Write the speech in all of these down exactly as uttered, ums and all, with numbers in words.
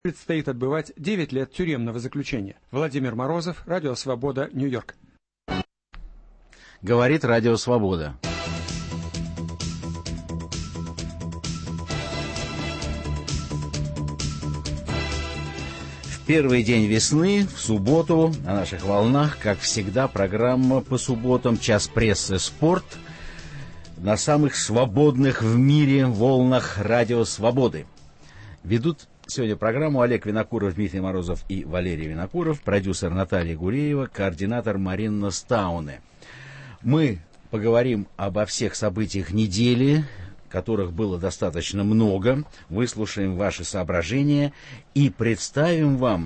предстоит отбывать девять лет тюремного заключения. Владимир Морозов, Радио Свобода, Нью-Йорк. Говорит Радио Свобода. В первый день весны, в субботу, на наших волнах, как всегда, программа по субботам «Час прессы. Спорт» на самых свободных в мире волнах Радио Свободы. Ведут сегодня программу Олег Винокуров, Дмитрий Морозов и Валерий Винокуров, продюсер Наталья Гуреева, координатор Марина Стауне. Мы поговорим обо всех событиях недели, которых было достаточно много, выслушаем ваши соображения и представим вам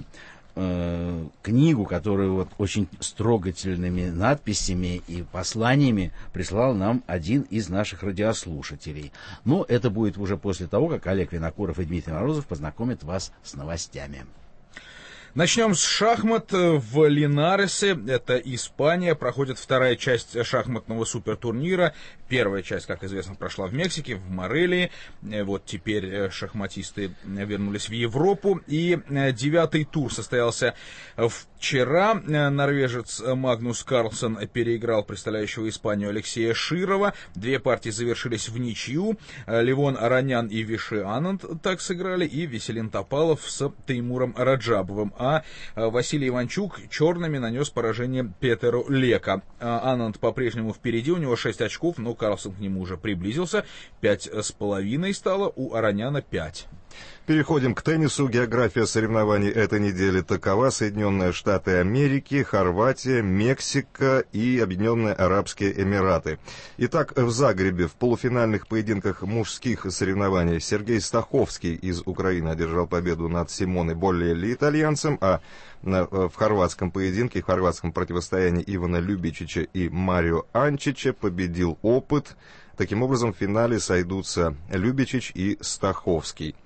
э, книгу, которую вот очень с трогательными надписями и посланиями прислал нам один из наших радиослушателей. Но это будет уже после того, как Олег Винокуров и Дмитрий Морозов познакомят вас с новостями. Начнем с шахмат в Линаресе, это Испания, проходит вторая часть шахматного супертурнира. Первая часть, как известно, прошла в Мексике, в Морелии. Вот теперь шахматисты вернулись в Европу. И девятый тур состоялся вчера. Норвежец Магнус Карлсон переиграл представляющего Испанию Алексея Широва. Две партии завершились в ничью. Левон Аронян и Виши Ананд так сыграли, и Веселин Топалов с Теймуром Раджабовым. А Василий Иванчук черными нанес поражение Петеру Лека. Ананд по-прежнему впереди, у него шесть очков, но Карлсон к нему уже приблизился. Пять с половиной стало, у Ароняна пять. Переходим к теннису. География соревнований этой недели такова: Соединенные Штаты Америки, Хорватия, Мексика и Объединенные Арабские Эмираты. Итак, в Загребе в полуфинальных поединках мужских соревнований Сергей Стаховский из Украины одержал победу над Симоне Боллелли, итальянцем, а в хорватском поединке, в хорватском противостоянии Ивана Любичича и Марио Анчича победил Опыт. Таким образом, в финале сойдутся Любичич и Стаховский.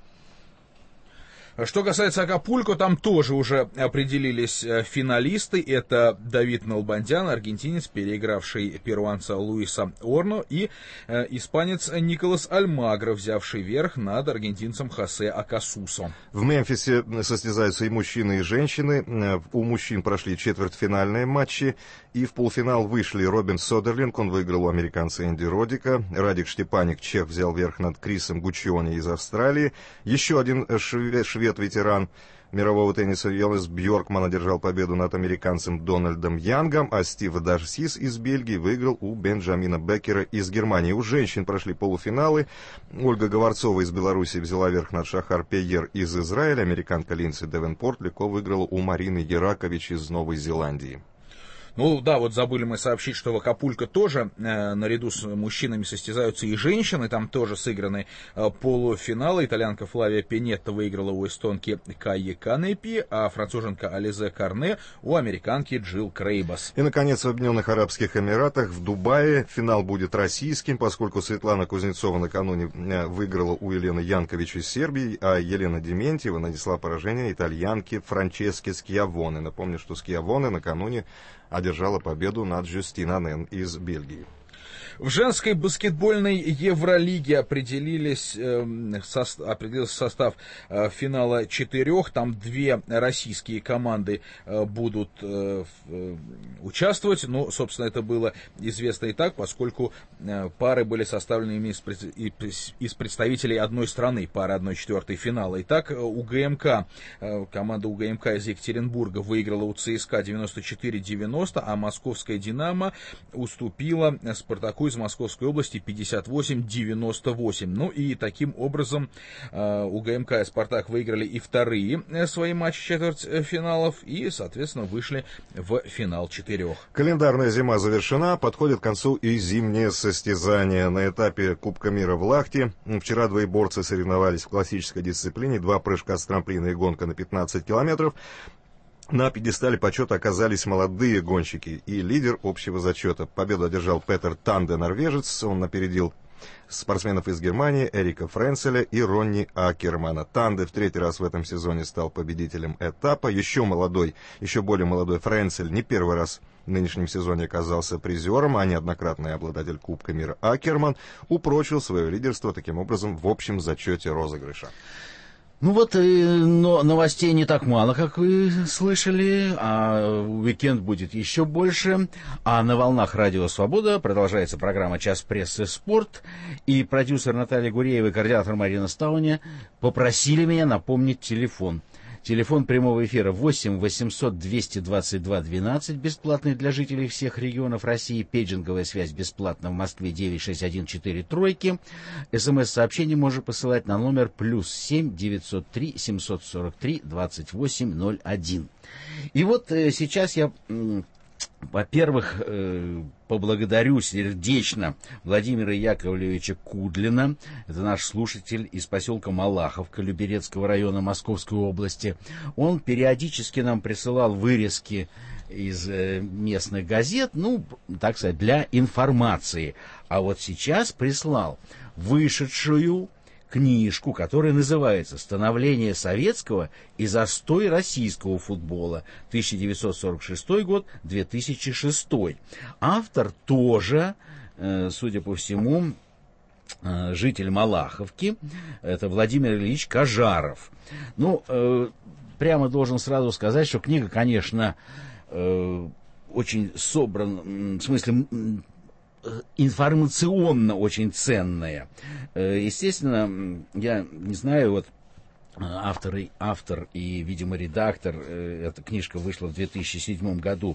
Что касается Акапулько, там тоже уже определились финалисты. Это Давид Налбандян, аргентинец, переигравший перуанца Луиса Орно, и э, испанец Николас Альмагро, взявший верх над аргентинцем Хосе Акасусо. В Мемфисе состязаются и мужчины, и женщины. У мужчин прошли четвертьфинальные матчи, и в полуфинал вышли Робин Содерлинг, он выиграл у американца Энди Родика. Радик Штепаник, чех, взял верх над Крисом Гуччиони из Австралии. Еще один швед, швед-ветеран мирового тенниса Йонас Бьоркман одержал победу над американцем Дональдом Янгом, а Стив Дарсис из Бельгии выиграл у Бенджамина Беккера из Германии. У женщин прошли полуфиналы. Ольга Говорцова из Беларуси взяла верх над Шахар Пейер из Израиля. Американка Линдси Девенпорт легко выиграла у Марины Геракович из Новой Зеландии. Ну да, вот забыли мы сообщить, что в Акапулько тоже э, наряду с мужчинами состязаются и женщины. Там тоже сыграны э, полуфиналы. Итальянка Флавия Пинетта выиграла у эстонки Кайи Канепи, а француженка Ализе Карне у американки Джилл Крейбас. И, наконец, в Объединенных Арабских Эмиратах, в Дубае, финал будет российским, поскольку Светлана Кузнецова накануне выиграла у Елены Янкович из Сербии, а Елена Дементьева нанесла поражение итальянке Франческе Скьявоне. Напомню, что Скьявоне накануне одержала победу над Жюстин Анен из Бельгии. В женской баскетбольной Евролиге определились, э, со, определился состав э, финала четырех. Там две российские команды э, будут э, э, участвовать. Ну, собственно, это было известно и так, поскольку э, пары были составлены из, из, из представителей одной страны, пара одна четвертая финала. Итак, у ГМК, э, команда у ГМК из Екатеринбурга выиграла у ЦСКА девяносто четыре девяносто, а московская «Динамо» уступила «Спартаку» из Московской области пятьдесят восемь девяносто восемь. Ну и таким образом э, у ГМК и «Спартак» выиграли и вторые э, свои матчи четвертьфиналов и, соответственно, вышли в финал четырех. Календарная зима завершена, подходит к концу и зимнее состязание. На этапе Кубка мира в Лахте вчера двоеборцы соревновались в классической дисциплине: два прыжка с трамплина и гонка на пятнадцать километров. На пьедестале почета оказались молодые гонщики и лидер общего зачета. Победу одержал Петер Танде, норвежец. Он опередил спортсменов из Германии Эрика Френцеля и Ронни Акермана. Танде в третий раз в этом сезоне стал победителем этапа. Еще молодой, еще более молодой Френцель не первый раз в нынешнем сезоне оказался призером, а неоднократный обладатель Кубка мира Акерман упрочил свое лидерство таким образом в общем зачете розыгрыша. Ну вот, но новостей не так мало, как вы слышали, а уикенд будет еще больше. А на волнах Радио Свобода продолжается программа «Час прессы. Спорт». И продюсер Наталья Гуреева и координатор Марина Стауня попросили меня напомнить телефон. Телефон прямого эфира восемь восемьсот двести двадцать два двенадцать, бесплатный для жителей всех регионов России. Пейджинговая связь бесплатна в Москве девять шесть один четыре тройки. СМС-сообщение можно посылать на номер плюс семь девятьсот три семьсот сорок три двадцать восемь ноль один. И вот э, сейчас я... Э, Во-первых, э, поблагодарю сердечно Владимира Яковлевича Кудлина. Это наш слушатель из поселка Малаховка Люберецкого района Московской области. Он периодически нам присылал вырезки из э, местных газет, ну, так сказать, для информации. А вот сейчас прислал вышедшую книжку, которая называется «Становление советского и застой российского футбола. тысяча девятьсот сорок шестой год — две тысячи шестой». Автор тоже, судя по всему, житель Малаховки. Это Владимир Ильич Кажаров. Ну, прямо должен сразу сказать, что книга, конечно, очень собрана, в смысле... информационно очень ценная. Естественно, я не знаю, вот автор и, автор и, видимо, редактор, эта книжка вышла в две тысячи седьмом году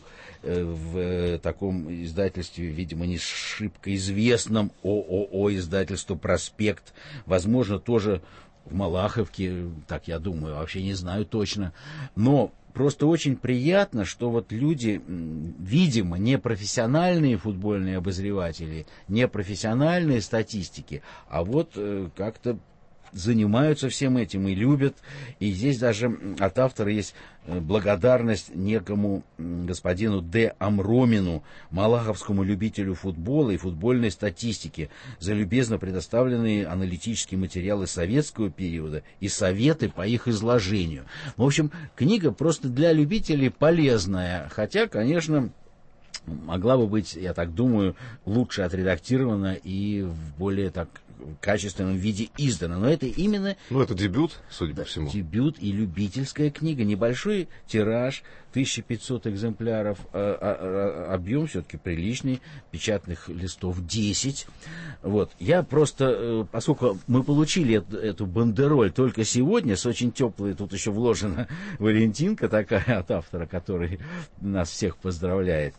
в таком издательстве, видимо, не шибко известном ООО издательство «Проспект», возможно, тоже в Малаховке, так я думаю, вообще не знаю точно, но просто очень приятно, что вот люди, видимо, не профессиональные футбольные обозреватели, не профессиональные статистики, а вот э, как-то занимаются всем этим и любят. И здесь даже от автора есть благодарность некому господину Д. Амромину, малаховскому любителю футбола и футбольной статистики, за любезно предоставленные аналитические материалы советского периода и советы по их изложению. В общем, книга просто для любителей полезная, хотя, конечно, могла бы быть, я так думаю, лучше отредактирована и в более так качественном виде издана. Но это именно... Ну, это дебют, судя по всему. Дебют и любительская книга. Небольшой тираж, тысяча пятьсот экземпляров. А, а, а, объем все-таки приличный. Печатных листов десять. Вот. Я просто, поскольку мы получили эту, эту бандероль только сегодня, с очень теплой, тут еще вложена валентинка такая от автора, который нас всех поздравляет.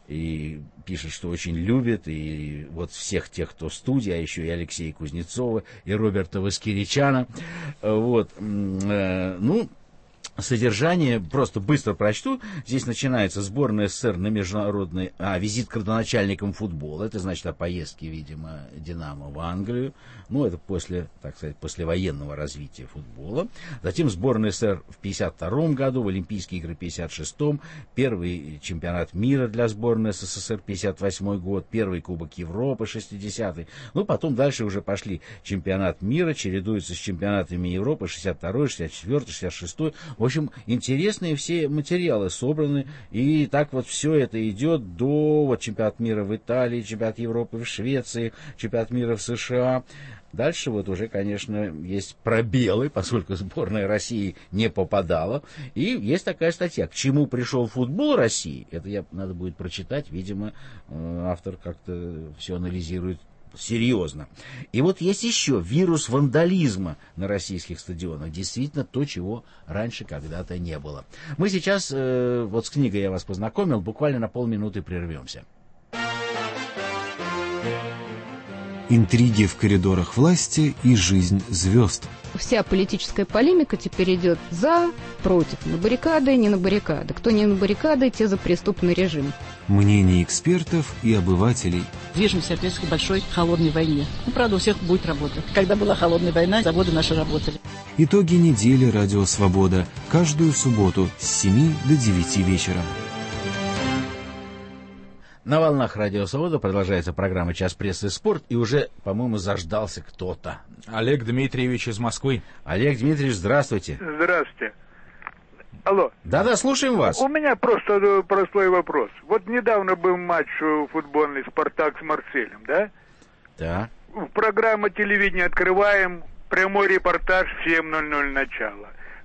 И пишет, что очень любит, и вот всех тех, кто в студии, а еще и Алексея Кузнецова, и Роберта Воскиричана. Вот. Ну, содержание просто быстро прочту. Здесь начинается сборная СССР на международный... А, визит к родоначальникам футбола. Это значит о поездке, видимо, Динамо в Англию. Ну, это после, так сказать, послевоенного развития футбола. Затем сборная СССР в пятьдесят втором году, в Олимпийские игры в пятьдесят шестом. Первый чемпионат мира для сборной СССР пятьдесят восьмой год. Первый Кубок Европы шестидесятый. Ну, потом дальше уже пошли чемпионат мира, чередуются с чемпионатами Европы шестьдесят второй, шестьдесят четвёртый, шестьдесят шестой. В общем, интересные все материалы собраны, и так вот все это идет до вот, чемпионата мира в Италии, чемпионат Европы в Швеции, чемпионат мира в США. Дальше вот уже, конечно, есть пробелы, поскольку сборная России не попадала. И есть такая статья «К чему пришел футбол России?». Это я, надо будет прочитать, видимо, автор как-то все анализирует серьезно. И вот есть еще вирус вандализма на российских стадионах. Действительно то, чего раньше когда-то не было. Мы сейчас, э, вот с книгой я вас познакомил, буквально на полминуты прервемся. Интриги в коридорах власти и жизнь звезд. Вся политическая полемика теперь идет за, против, на баррикады, не на баррикады. Кто не на баррикады, те за преступный режим. Мнения экспертов и обывателей. Движемся, опять к большой холодной войне. Ну, правда, у всех будет работа. Когда была холодная война, заводы наши работали. Итоги недели «Радио Свобода». Каждую субботу с семи до девяти вечера. На волнах Радио Свобода продолжается программа «Час прессы и спорт», и уже, по-моему, заждался кто-то. Олег Дмитриевич из Москвы. Олег Дмитриевич, здравствуйте. Здравствуйте. Алло. Да-да, слушаем вас. У меня просто простой вопрос. Вот недавно был матч футбольный «Спартак» с Марселем, да? Да. Программа телевидения открываем, прямой репортаж в семь ноль ноль начало.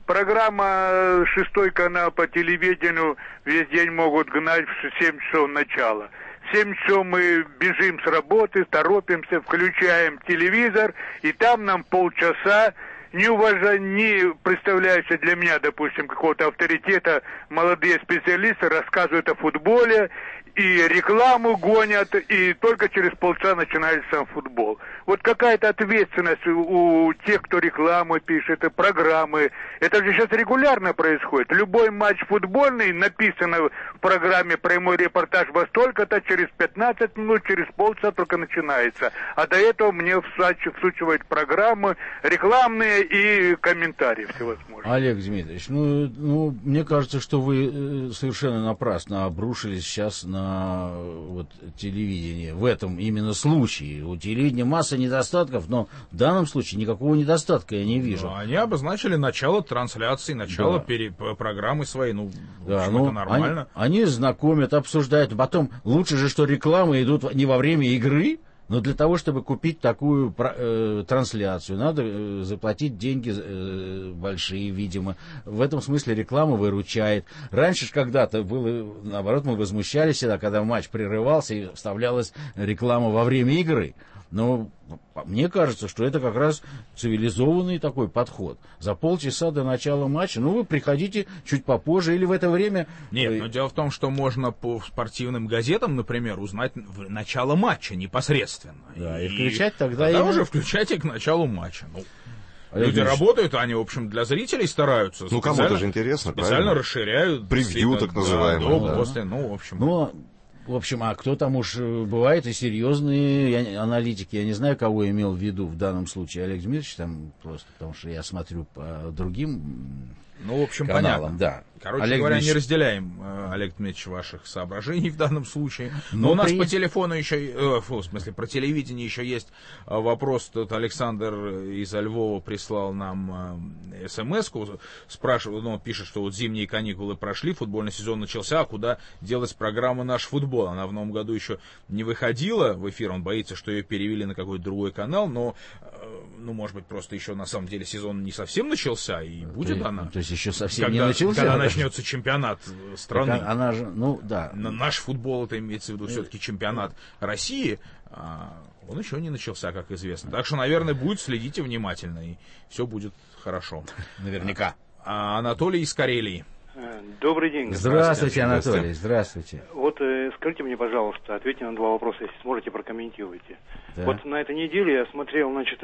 Программа «Шестой канал» по телевидению весь день могут гнать в семь часов начала. В семь часов мы бежим с работы, торопимся, включаем телевизор, и там нам полчаса, не уважая, не представляющие для меня, допустим, какого-то авторитета, молодые специалисты рассказывают о футболе, и рекламу гонят, и только через полчаса начинается сам футбол. Вот какая-то ответственность у, у тех, кто рекламу пишет, и программы. Это же сейчас регулярно происходит. Любой матч футбольный, написано в программе «Прямой репортаж» во столько-то, через пятнадцать минут, через полчаса только начинается. А до этого мне всучивают программы рекламные и комментарии всевозможные. Олег Дмитриевич, ну, ну, мне кажется, что вы совершенно напрасно обрушились сейчас на вот, телевидение в этом именно случае. У телевидения масса недостатков, но в данном случае никакого недостатка я не вижу. Ну, они обозначили начало трансляции, начало да. пере... программы своей. Ну, да, общем, ну, это нормально. Они, они знакомят, обсуждают. Потом лучше же, что рекламы идут не во время игры. Но для того, чтобы купить такую э, трансляцию, надо э, заплатить деньги э, большие, видимо. В этом смысле реклама выручает. Раньше же когда-то было, наоборот, мы возмущались всегда, когда матч прерывался и вставлялась реклама во время игры. Но мне кажется, что это как раз цивилизованный такой подход. За полчаса до начала матча, ну, вы приходите чуть попозже или в это время... Нет, но дело в том, что можно по спортивным газетам, например, узнать начало матча непосредственно. Да, и, и включать тогда... Тогда именно... уже включайте к началу матча. Ну, люди Ильич... работают, они, в общем, для зрителей стараются. Ну, кому-то же интересно, специально правильно? расширяют. Превью, так называемое. Да, да. После, ну, в общем... Но... В общем, а кто там уж бывает и серьезные аналитики, я не знаю, кого имел в виду в данном случае Олег Дмитриевич, там просто потому что я смотрю по другим ну, в общем, каналам, понятно. Да. Короче Олег говоря, Дмитриевич... не разделяем, Олег Дмитриевич, ваших соображений в данном случае. Но, Но у нас при... по телефону еще, э, фу, в смысле, про телевидение еще есть вопрос. Тут Александр из Львова прислал нам э, смс-ку, спрашивал, ну, пишет, что вот зимние каникулы прошли, футбольный сезон начался, а куда делась программа «Наш футбол»? Она в новом году еще не выходила в эфир, он боится, что ее перевели на какой-то другой канал, но, э, ну, может быть, просто еще на самом деле сезон не совсем начался, и будет то, она. То есть еще совсем когда, не начался? Когда начнется чемпионат страны. Так она же, ну, да. Наш футбол, это имеется в виду все-таки чемпионат России, а он еще не начался, как известно. Так что, наверное, будет, следите внимательно, и все будет хорошо. Наверняка. А Анатолий из Карелии. Добрый день. Здравствуйте, Анатолий, здравствуйте. Вот э, скажите мне, пожалуйста, ответьте на два вопроса, если сможете, прокомментируйте. Да. Вот на этой неделе я смотрел, значит,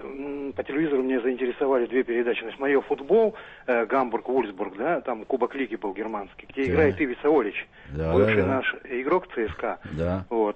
по телевизору меня заинтересовали две передачи. Значит, «Майор футбол», э, Гамбург-Вольсбург, да, там Кубок Лиги был германский, где да. играет Ивис Олич, да, бывший да, да. наш игрок ЦСКА. Да. Вот.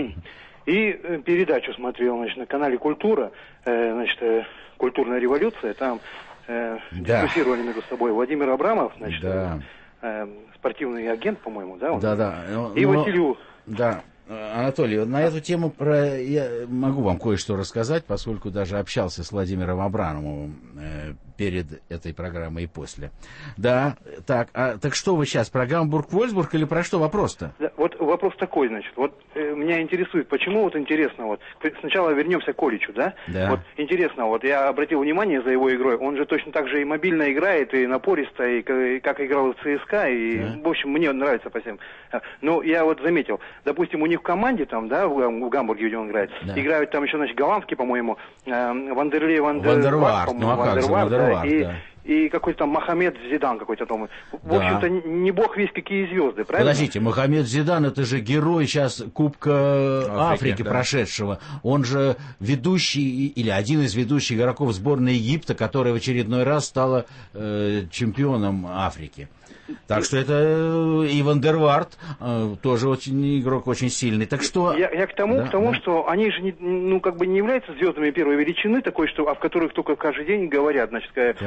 И передачу смотрел, значит, на канале «Культура», э, значит, э, «Культурная революция», там э, да. дискуссировали между собой Владимир Абрамов, значит, да. э, спортивный агент, по-моему, да? Он? Да, да. И но... Василию. Да. Анатолий, на эту тему про... я могу вам кое-что рассказать, поскольку даже общался с Владимиром Абрамовым э, перед этой программой и после. Да, так, а, так что вы сейчас, про Гамбург-Вольсбург или про что вопрос-то? Да, вот вопрос такой, значит, вот э, меня интересует, почему вот интересно, вот, сначала вернемся к Оличу, да? Да. Вот интересно, вот я обратил внимание за его игрой, он же точно так же и мобильно играет, и напористо, и, и как играл в ЦСКА, и, да. в общем, мне нравится по всем. Но я вот заметил, допустим, у них в команде там, да, в, в Гамбурге, где он играет, да. играют там еще, значит, голландский, по-моему, э, Вандерлей Вандерварт, ну а как же, Вандерварт, и, да. и какой-то там Мохаммед Зидан какой-то там. В да. общем-то, не бог весть какие звезды, правильно? Подождите, Мохаммед Зидан, это же герой сейчас Кубка Африки, Африки да. прошедшего. Он же ведущий, или один из ведущих игроков сборной Египта, которая в очередной раз стала э, чемпионом Африки. Так что это и Вандерварт э, тоже очень игрок очень сильный. Так что я, я к тому, да, к тому, да. что они же не, ну как бы не являются звездами первой величины, такой, что, а в которых только каждый день говорят, значит, да. по всем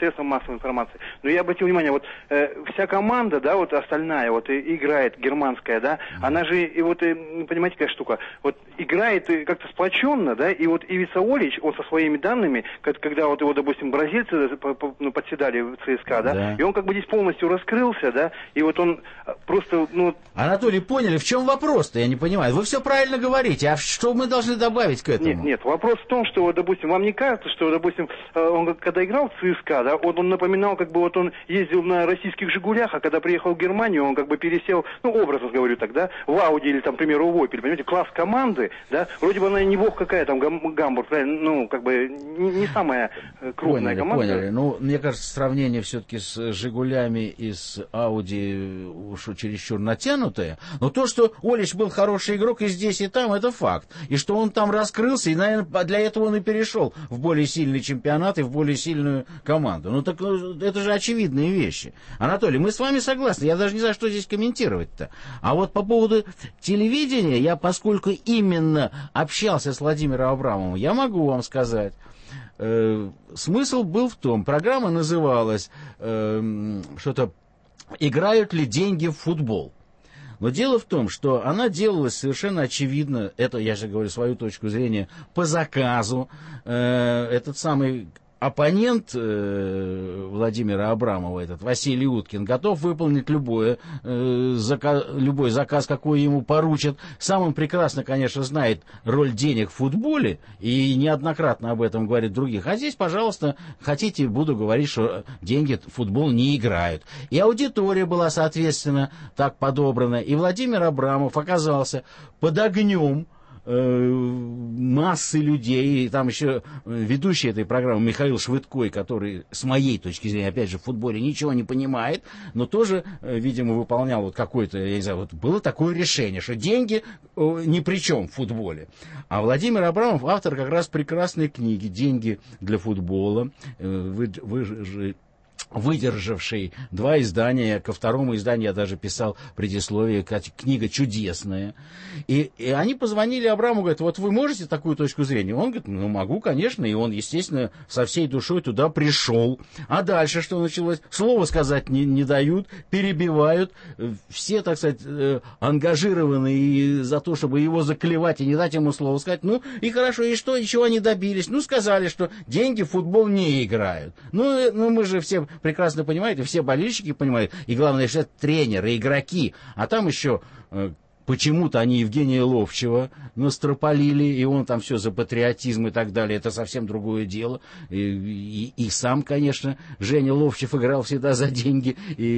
средствам массовой информации. Но я обратил внимание, вот э, вся команда, да, вот остальная, вот и, играет германская, да, mm-hmm. она же, и вот, и, понимаете, какая штука, вот играет как-то сплоченно, да, и вот Ивица Олич, он со своими данными, когда вот его, допустим, бразильцы ну, подседали в ЦСКА, да, да, и он как бы здесь полностью раскрылся, да, и вот он просто, ну... Анатолий, поняли, в чем вопрос-то, я не понимаю. Вы все правильно говорите, а что мы должны добавить к этому? Нет, нет, вопрос в том, что, допустим, вам не кажется, что, допустим, он когда играл в ЦСКА, да, он, он напоминал, как бы вот он ездил на российских «Жигулях», а когда приехал в Германию, он как бы пересел, ну, образно говорю так, да, в Ауди или, там, к примеру, в Опель, понимаете, класс команды, да, вроде бы она не бог какая там, гам, Гамбург, правильно, ну, как бы не, не самая крупная поняли, команда. Поняли, ну, мне кажется, сравнение все-таки с «Жигулями» и с Ауди уж чересчур натянутое, но то, что Олич был хороший игрок и здесь, и там, это факт, и что он там раскрылся, и, наверное, для этого он и перешел в более сильный чемпионат и в более сильную команду. Ну, так это же очевидные вещи. Анатолий, мы с вами согласны, я даже не знаю, что здесь комментировать-то. А вот по поводу телевидения, я, поскольку именно общался с Владимиром Абрамовым, я могу вам сказать, э, смысл был в том, программа называлась э, что-то «Играют ли деньги в футбол?». Но дело в том, что она делалась совершенно очевидно, это я же говорю свою точку зрения, по заказу. Э, этот самый оппонент э, Владимира Абрамова, этот Василий Уткин, готов выполнить любое, э, заказ, любой заказ, какой ему поручат. Сам он прекрасно, конечно, знает роль денег в футболе и неоднократно об этом говорит других. А здесь, пожалуйста, хотите, буду говорить, что деньги в футбол не играют. И аудитория была, соответственно, так подобрана. И Владимир Абрамов оказался под огнем массы людей, и там еще ведущий этой программы Михаил Швыдкой, который, с моей точки зрения, опять же, в футболе ничего не понимает, но тоже, видимо, выполнял вот какое-то, я не знаю, вот было такое решение, что деньги ни при чем в футболе. А Владимир Абрамов, автор как раз прекрасной книги «Деньги для футбола», вы, вы же выдержавший два издания, ко второму изданию я даже писал предисловие, книга чудесная. И, и они позвонили Абраму, говорят, вот вы можете такую точку зрения? Он говорит, ну могу, конечно, и он, естественно, со всей душой туда пришел. А дальше что началось? Слово сказать не, не дают, перебивают, все, так сказать, ангажированы и за то, чтобы его заклевать и не дать ему слово сказать. Ну и хорошо, и что, и чего они добились? Ну сказали, что деньги в футбол не играют. Ну, ну мы же все прекрасно понимают, и все болельщики понимают, и главное, что это тренеры, игроки, а там еще э, почему-то они Евгения Ловчева настропалили, и он там все за патриотизм и так далее, это совсем другое дело, и, и, и сам, конечно, Женя Ловчев играл всегда за деньги,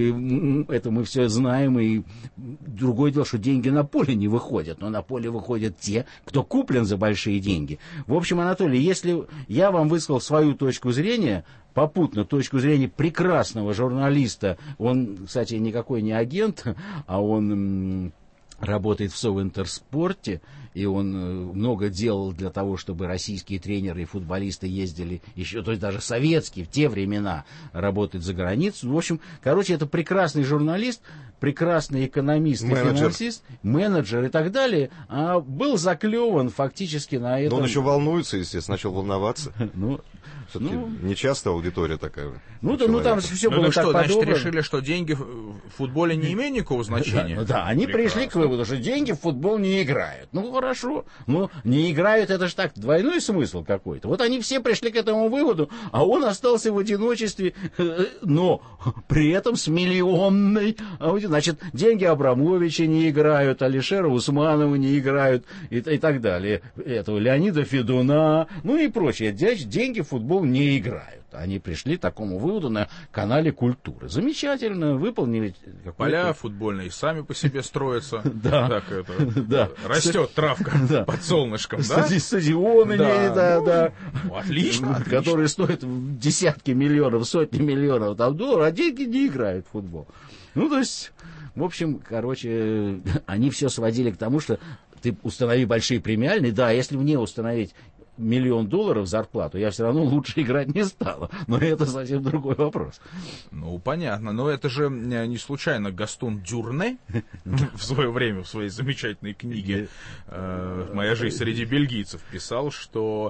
и это мы все знаем, и другое дело, что деньги на поле не выходят, но на поле выходят те, кто куплен за большие деньги. В общем, Анатолий, если я вам высказал свою точку зрения, попутно точку зрения прекрасного журналиста, он, кстати, никакой не агент, а он м, работает в Совинтерспорте, и он много делал для того, чтобы российские тренеры и футболисты ездили еще, то есть даже советские, в те времена, работать за границу. В общем, короче, это прекрасный журналист, прекрасный экономист, менеджер. И финансист, менеджер и так далее, а был заклеван фактически на этом. Но он еще волнуется, естественно, начал волноваться. Ну, все-таки ну, не часто аудитория такая. Ну, да, ну там все ну, было так так что, подобрано. Значит, решили, что деньги в футболе не имеют никакого значения? Да, да, они прекрасно пришли к выводу, что деньги в футбол не играют. Ну, хорошо. Ну, не играют, это же так, двойной смысл какой-то. Вот они все пришли к этому выводу, а он остался в одиночестве, но при этом с миллионной аудиторией. Значит, деньги Абрамовича не играют, Алишера Усманова не играют и, и так далее. Этого Леонида Федуна, ну и прочее. Деньги в футбол не играют. Они пришли к такому выводу на канале Культуры. Замечательно, выполнили. Поля футбольные сами по себе строятся. Да. Так это, растет травка под солнышком, да? Стадионы, да, да. Отлично. Которые стоят десятки миллионов, сотни миллионов долларов, а деньги не играют в футбол. Ну, то есть, в общем, короче, они все сводили к тому, что ты установи большие премиальные, да, если мне установить миллион долларов зарплату, я все равно лучше играть не стала. Но это совсем другой вопрос. Ну, понятно. Но это же не случайно Гастон Дюрне в свое время в своей замечательной книге «Моя жизнь среди бельгийцев» писал, что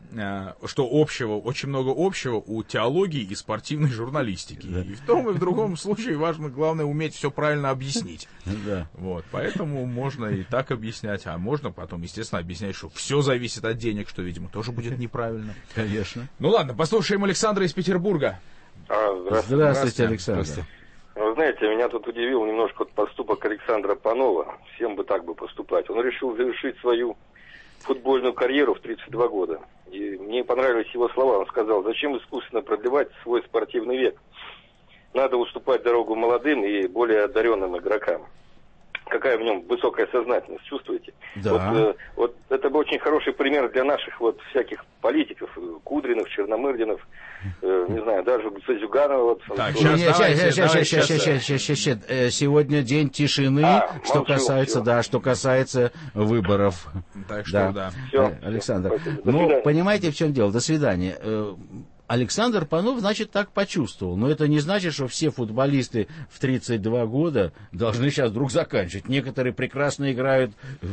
что общего, очень много общего у теологии и спортивной журналистики. Да. И в том и в другом случае важно, главное, уметь все правильно объяснить. Да. Вот, поэтому можно и так объяснять, а можно потом, естественно, объяснять, что все зависит от денег, что, видимо, тоже будет неправильно. Конечно. Ну ладно, послушаем Александра из Петербурга. А, здравствуйте. Здравствуйте, Александр. Здравствуйте. Вы знаете, меня тут удивил немножко поступок Александра Панова. Всем бы так бы поступать. Он решил завершить свою футбольную карьеру в тридцать два года. И мне понравились его слова. Он сказал: зачем искусственно продлевать свой спортивный век? Надо уступать дорогу молодым и более одаренным игрокам. Какая в нем высокая сознательность, чувствуете? Да. Вот, э, вот это был очень хороший пример для наших вот всяких политиков, Кудриных, Черномырдинов, э, не знаю, даже Зюганова. Вот, так, сейчас, сейчас, сейчас, сейчас, сейчас, сейчас, сейчас, сегодня день тишины, а, что молчу, касается, все. да, что касается выборов. Так что, да. да. Все, Александр, все. Ну, понимаете, в чем дело? До свидания. Александр Панов, значит, так почувствовал. Но это не значит, что все футболисты в тридцать два года должны сейчас вдруг заканчивать. Некоторые прекрасно играют.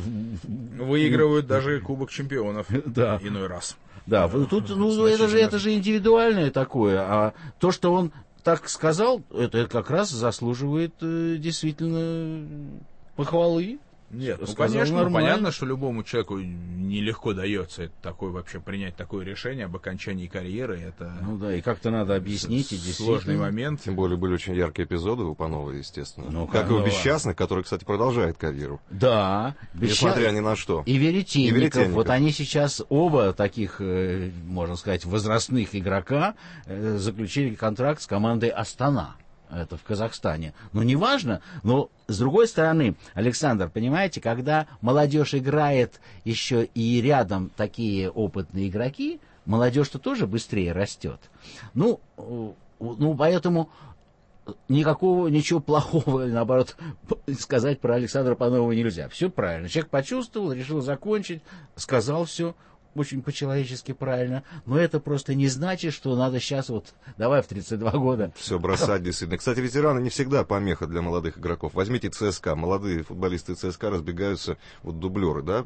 Выигрывают даже Кубок Чемпионов да. иной раз. Да, тут ну, это, же, это же индивидуальное такое. А то, что он так сказал, это как раз заслуживает э, действительно похвалы. Нет, ну, конечно, понятно, что любому человеку нелегко дается это такое вообще принять такое решение об окончании карьеры. Это ну да, и как-то надо объяснить, и сложный момент. Тем более были очень яркие эпизоды у Панова, естественно. Ну, как и у Бесчастных, который, кстати, продолжает карьеру. Да. Несмотря ни на что. И Веретенников. И Веретенников. Вот они сейчас оба таких, можно сказать, возрастных игрока заключили контракт с командой «Астана». Это в Казахстане. Ну, неважно, но с другой стороны, Александр, понимаете, когда молодежь играет еще и рядом такие опытные игроки, молодежь-то тоже быстрее растет. Ну, ну, поэтому никакого, ничего плохого, наоборот, сказать про Александра Панова нельзя. Все правильно. Человек почувствовал, решил закончить, сказал все. Очень по-человечески правильно, но это просто не значит, что надо сейчас вот, давай в тридцать два года. Все бросать действительно. Кстати, ветераны не всегда помеха для молодых игроков. Возьмите ЦСКА, молодые футболисты ЦСКА разбегаются, вот дублеры, да,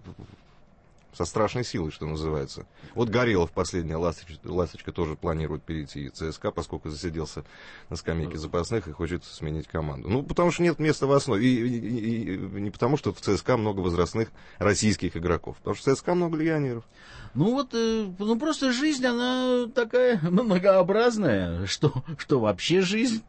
со страшной силой, что называется. Вот Горелов, последняя ласточка, ласточка тоже планирует перейти в ЦСКА, поскольку засиделся на скамейке запасных и хочет сменить команду. Ну, потому что нет места в основе. И, и, и, и не потому, что в ЦСКА много возрастных российских игроков, потому что в ЦСКА много легионеров. Ну вот, ну просто жизнь, она такая многообразная, что, что вообще жизнь,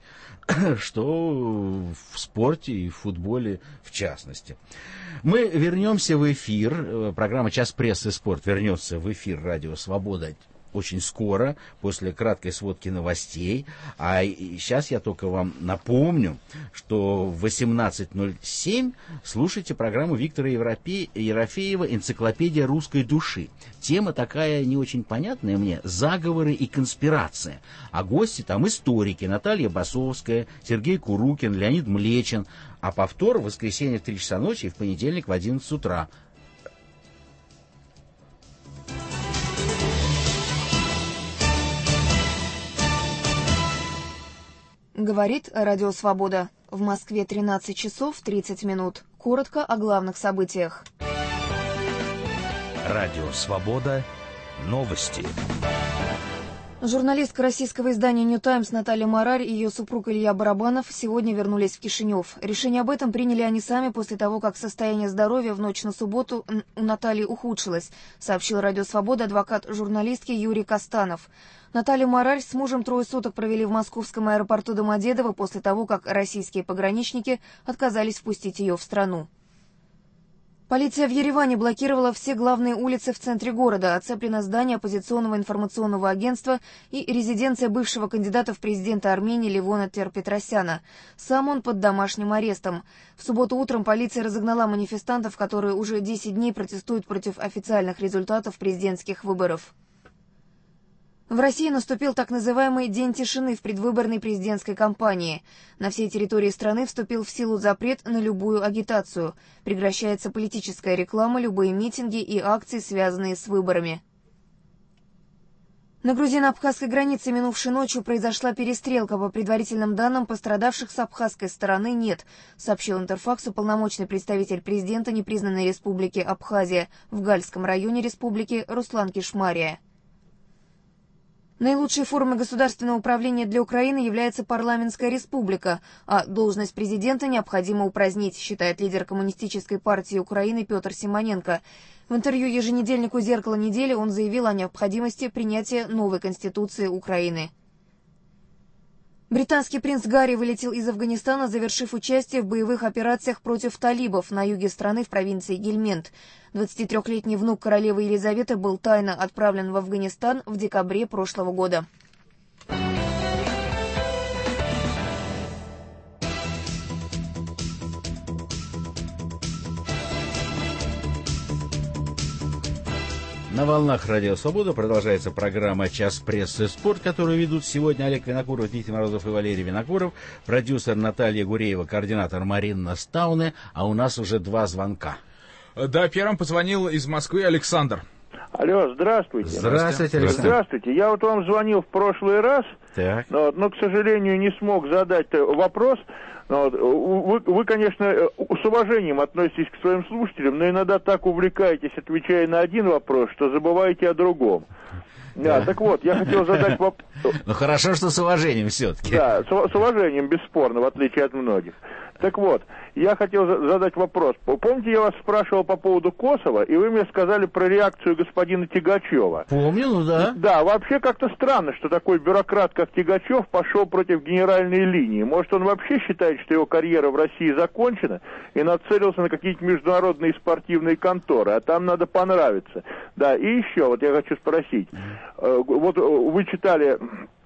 что в спорте и в футболе в частности. Мы вернемся в эфир, программа «Час прессы и спорт» вернется в эфир «Радио Свобода» очень скоро, после краткой сводки новостей. А сейчас я только вам напомню, что в восемнадцать ноль семь слушайте программу Виктора Европе... Ерофеева «Энциклопедия русской души». Тема такая не очень понятная мне — заговоры и конспирация. А гости там историки: Наталья Басовская, Сергей Курукин, Леонид Млечин. А повтор в воскресенье в три часа ночи и в понедельник в одиннадцать утра. Говорит Радио Свобода. В Москве тринадцать часов тридцать минут. Коротко о главных событиях. Радио Свобода. Новости. Журналистка российского издания «Нью Таймс» Наталья Марарь и ее супруг Илья Барабанов сегодня вернулись в Кишинев. Решение об этом приняли они сами после того, как состояние здоровья в ночь на субботу у Натальи ухудшилось, сообщил Радио Свобода адвокат журналистки Юрий Костанов. Наталья Марарь с мужем трое суток провели в московском аэропорту Домодедово после того, как российские пограничники отказались впустить ее в страну. Полиция в Ереване блокировала все главные улицы в центре города, оцеплено здание оппозиционного информационного агентства и резиденция бывшего кандидата в президенты Армении Левона Тер-Петросяна. Сам он под домашним арестом. В субботу утром полиция разогнала манифестантов, которые уже десять дней протестуют против официальных результатов президентских выборов. В России наступил так называемый «День тишины» в предвыборной президентской кампании. На всей территории страны вступил в силу запрет на любую агитацию. Прекращается политическая реклама, любые митинги и акции, связанные с выборами. На грузино-абхазской границе минувшей ночью произошла перестрелка. По предварительным данным, пострадавших с абхазской стороны нет, сообщил Интерфаксу полномочный представитель президента непризнанной республики Абхазия в Гальском районе республики Руслан Кишмария. Наилучшей формой государственного управления для Украины является парламентская республика, а должность президента необходимо упразднить, считает лидер Коммунистической партии Украины Петр Симоненко. В интервью еженедельнику «Зеркало недели» он заявил о необходимости принятия новой Конституции Украины. Британский принц Гарри вылетел из Афганистана, завершив участие в боевых операциях против талибов на юге страны в провинции Гельмент. двадцатитрёхлетний внук королевы Елизаветы был тайно отправлен в Афганистан в декабре прошлого года. На волнах Радио Свобода продолжается программа «Час прессы и спорт», которую ведут сегодня Олег Винокуров, Дмитрий Морозов и Валерий Винокуров, продюсер Наталья Гуреева, координатор Марина Стауне, а у нас уже два звонка. Да, первым позвонил из Москвы Александр. Алло, здравствуйте. Здравствуйте, Александр. Здравствуйте. Я вот вам звонил в прошлый раз, но, но, к сожалению, не смог задать вопрос. Вы, вы, конечно, с уважением относитесь к своим слушателям, но иногда так увлекаетесь, отвечая на один вопрос, что забываете о другом. Да, так вот, я хотел задать вопрос. Ну хорошо, что с уважением все-таки. Да, с, с уважением, бесспорно, в отличие от многих. Так вот, я хотел задать вопрос. Помните, я вас спрашивал по поводу Косово, и вы мне сказали про реакцию господина Тигачева? Помню, ну да. Да, вообще как-то странно, что такой бюрократ, как Тигачев, пошел против генеральной линии. Может, он вообще считает, что его карьера в России закончена, и нацелился на какие-то международные спортивные конторы, а там надо понравиться. Да, и еще, вот я хочу спросить. Вот вы читали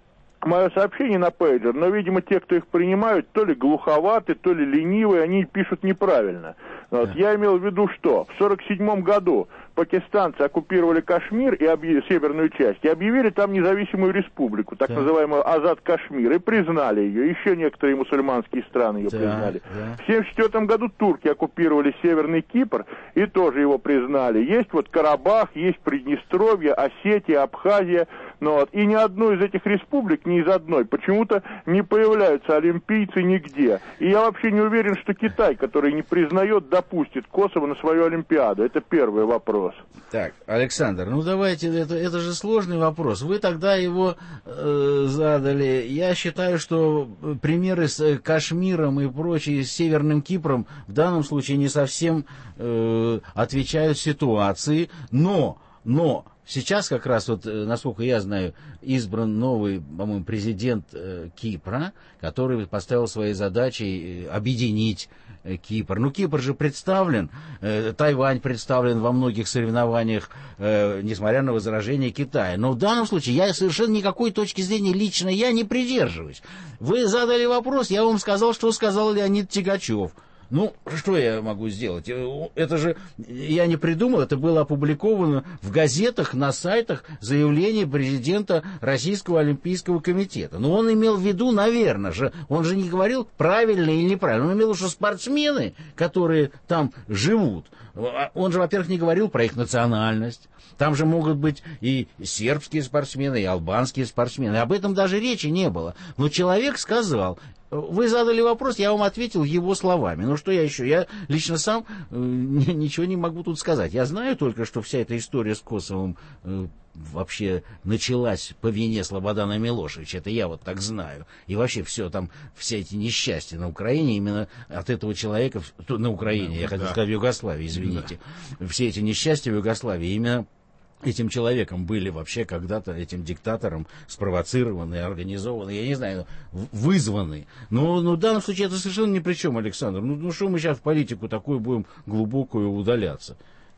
мое сообщение на пейджер, но, видимо, те, кто их принимают, то ли глуховаты, то ли ленивые, они пишут неправильно. Вот. Я имел в виду, что в сорок седьмом году пакистанцы оккупировали Кашмир и объ... северную часть, и объявили там независимую республику, так да. называемую Азад-Кашмир, и признали ее. Еще некоторые мусульманские страны ее да, признали. Да. В семьдесят четвёртом году турки оккупировали Северный Кипр и тоже его признали. Есть вот Карабах, есть Приднестровье, Осетия, Абхазия. Ну, вот. И ни одной из этих республик, ни из одной, почему-то не появляются олимпийцы нигде. И я вообще не уверен, что Китай, который не признает, допустит Косово на свою Олимпиаду. Это первый вопрос. Так, Александр, ну давайте, это, это же сложный вопрос. Вы тогда его э, задали. Я считаю, что примеры с Кашмиром и прочие, с Северным Кипром в данном случае не совсем э, отвечают ситуации. Но, но сейчас как раз, вот, насколько я знаю, избран новый, по-моему, президент э, Кипра, который поставил своей задачей объединить э, Кипр. Ну, Кипр же представлен, э, Тайвань представлен во многих соревнованиях, э, несмотря на возражения Китая. Но в данном случае я совершенно никакой точки зрения лично я не придерживаюсь. Вы задали вопрос, я вам сказал, что сказал Леонид Тигачев. Ну, что я могу сделать? Это же, я не придумал, это было опубликовано в газетах, на сайтах заявление президента Российского Олимпийского комитета. Но он имел в виду, наверное же, он же не говорил правильно или неправильно, он имел в виду, что спортсмены, которые там живут, он же, во-первых, не говорил про их национальность. Там же могут быть и сербские спортсмены, и албанские спортсмены. Об этом даже речи не было. Но человек сказал... Вы задали вопрос, я вам ответил его словами. Ну, что я еще? Я лично сам э, ничего не могу тут сказать. Я знаю только, что вся эта история с Косовом э, вообще началась по вине Слободана Милошевича. Это я вот так знаю. И вообще все там, все эти несчастья на Украине, именно от этого человека, на Украине, да, я да. хотел сказать в Югославии, извините. Да. Все эти несчастья в Югославии именно... Этим человеком были вообще когда-то, этим диктатором, спровоцированы, организованы, я не знаю, вызваны. Но, но в данном случае это совершенно ни при чем, Александр. Ну, ну что мы сейчас в политику такую будем глубокую удаляться?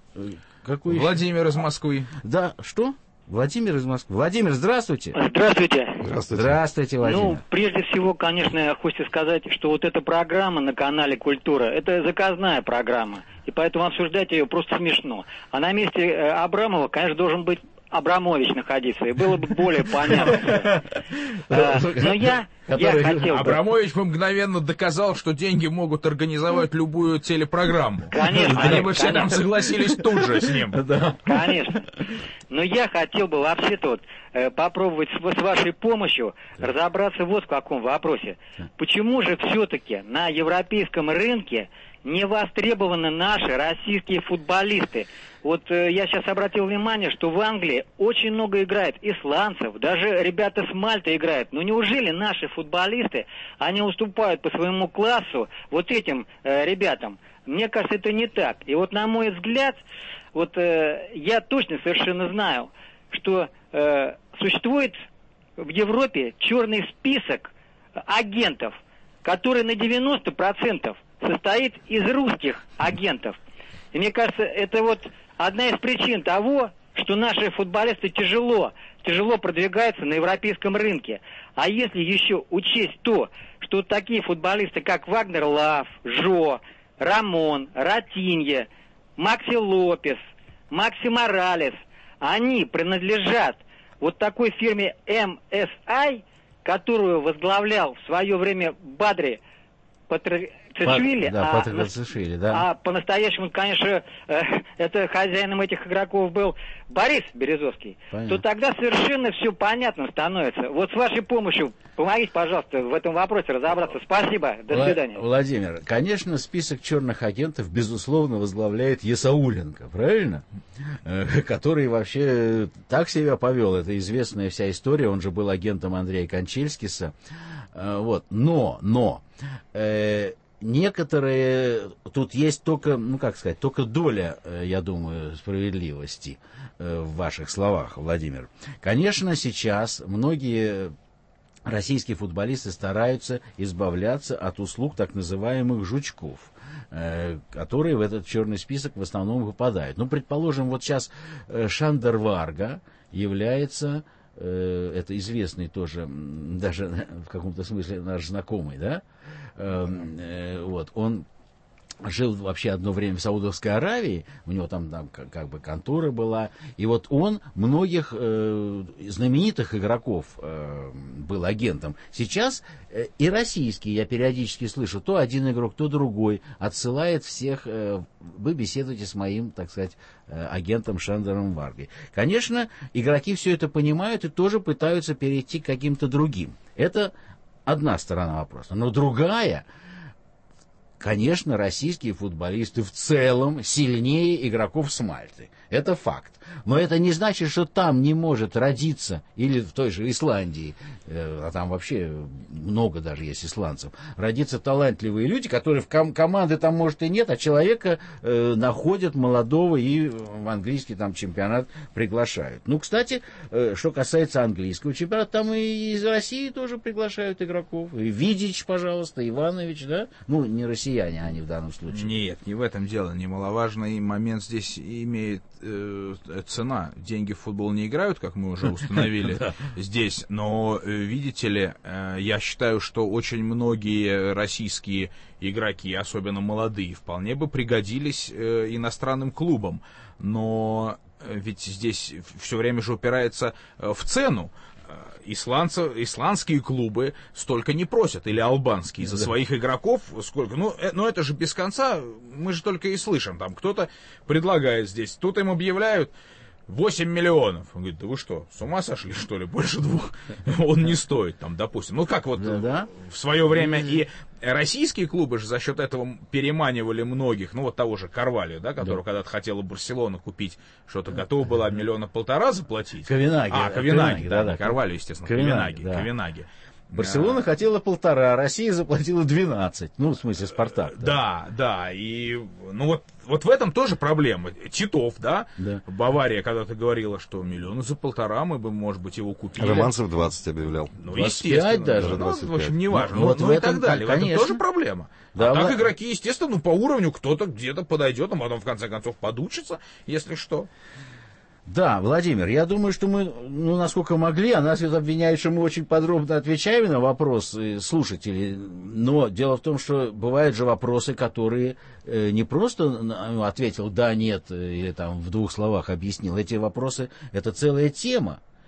Какой Владимир еще? из Москвы. Да, что? Владимир из Москвы. Владимир, здравствуйте. Здравствуйте. Здравствуйте. Здравствуйте, Владимир. Ну, прежде всего, конечно, хочется сказать, что вот эта программа на канале «Культура» — это заказная программа, и поэтому обсуждать ее просто смешно. А на месте Абрамова, конечно, должен быть Абрамович находиться, и было бы более понятно. Но я... Я хотел Абрамович бы мгновенно доказал, что деньги могут организовать любую телепрограмму. Конечно. Они бы все там согласились тут же с ним. Конечно. Но я хотел бы вообще-то вот, э, попробовать с, с вашей помощью разобраться вот в каком вопросе. Почему же все-таки на европейском рынке не востребованы наши российские футболисты. Вот э, я сейчас обратил внимание, что в Англии очень много играет исландцев, даже ребята с Мальты играют. Но неужели наши футболисты, они уступают по своему классу вот этим э, ребятам? Мне кажется, это не так. И вот на мой взгляд, вот э, я точно совершенно знаю, что э, существует в Европе черный список агентов, который на девяносто процентов состоит из русских агентов. И мне кажется, это вот одна из причин того, что наши футболисты тяжело, тяжело продвигаются на европейском рынке. А если еще учесть то, что такие футболисты, как Вагнер Лав, Жо, Рамон, Ратинья, Макси Лопес, Макси Моралес, они принадлежат вот такой фирме эм эс ай, которую возглавлял в свое время Бадри Патрицишвили, да, а, Патрицишвили, да. а по-настоящему, конечно, э, это хозяином этих игроков был Борис Березовский, Понятно. то тогда совершенно все понятно становится. Вот с вашей помощью помогите, пожалуйста, в этом вопросе разобраться. Спасибо, до Вла- свидания. Владимир, конечно, список черных агентов, безусловно, возглавляет Ясауленко, правильно? Э, который вообще так себя повел. Это известная вся история. Он же был агентом Андрея Кончельскиса. Э, вот. Но, но, э, некоторые, тут есть только, ну как сказать, только доля, э, я думаю, справедливости э, в ваших словах, Владимир. Конечно, сейчас многие российские футболисты стараются избавляться от услуг так называемых жучков, э, которые в этот черный список в основном выпадают. Ну, предположим, вот сейчас э, Шандер Варга является, э, это известный тоже, м, даже в каком-то смысле наш знакомый, да, э, э, вот, он жил вообще одно время в Саудовской Аравии, у него там, там как, как бы контора была, и вот он многих э, знаменитых игроков э, был агентом. Сейчас э, и российские, я периодически слышу, то один игрок, то другой отсылает всех, э, вы беседуете с моим, так сказать, э, агентом Шандером Варгой. Конечно, игроки все это понимают и тоже пытаются перейти к каким-то другим. Это одна сторона вопроса. Но другая... Конечно, российские футболисты в целом сильнее игроков с Мальты. Это факт. Но это не значит, что там не может родиться, или в той же Исландии, а там вообще много даже есть исландцев, родиться талантливые люди, которые в ком- команды там, может, и нет, а человека э, находят молодого и в английский там чемпионат приглашают. Ну, кстати, э, что касается английского чемпионата, там и из России тоже приглашают игроков. И Видич, пожалуйста, Иванович, да? Ну, не россияне они в данном случае. Нет, не в этом дело. Немаловажный момент здесь имеет э, цена. Деньги в футбол не играют, как мы уже установили здесь. Но, видите ли, э, я считаю, что очень многие российские игроки, особенно молодые, вполне бы пригодились э, иностранным клубам. Но ведь здесь все время же упирается в цену. Исландцы, исландские клубы столько не просят, или албанские, за да. своих игроков сколько. Ну, э, ну, это же без конца, мы же только и слышим. Там кто-то предлагает здесь, тут им объявляют восемь миллионов. Он говорит, да вы что, с ума сошли, что ли, больше двух? Он не стоит, там, допустим. Ну, как вот да-да. в свое время и российские клубы же за счет этого переманивали многих, ну, вот того же Карвалью, да, который да. когда-то хотела Барселона купить, что-то готова была миллиона полтора заплатить. Ковенаги. А, Ковенаги, да, да, Карвалью, естественно, Ковенаги, да. Ковенаги. Барселона а... хотела полтора, Россия заплатила двенадцать. Ну, в смысле, Спартак. Да, да, да. И ну вот, вот в этом тоже проблема. Титов, да? да. Бавария когда-то говорила, что миллиона за полтора мы бы, может быть, его купили. Романцев двадцать объявлял. Ну, естественно. даже. Ну, в общем, неважно. Ну, вот ну, в и этом, так далее. конечно. В этом тоже проблема. Да, а так да. игроки, естественно, ну, по уровню кто-то где-то подойдет, а потом, в конце концов, подучится, если что. Да, Владимир, я думаю, что мы, ну, насколько могли, а нас это обвиняют, что мы очень подробно отвечаем на вопросы слушателей, но дело в том, что бывают же вопросы, которые э, не просто ну, ответил «да», «нет» или там в двух словах объяснил. Эти вопросы, это целая тема.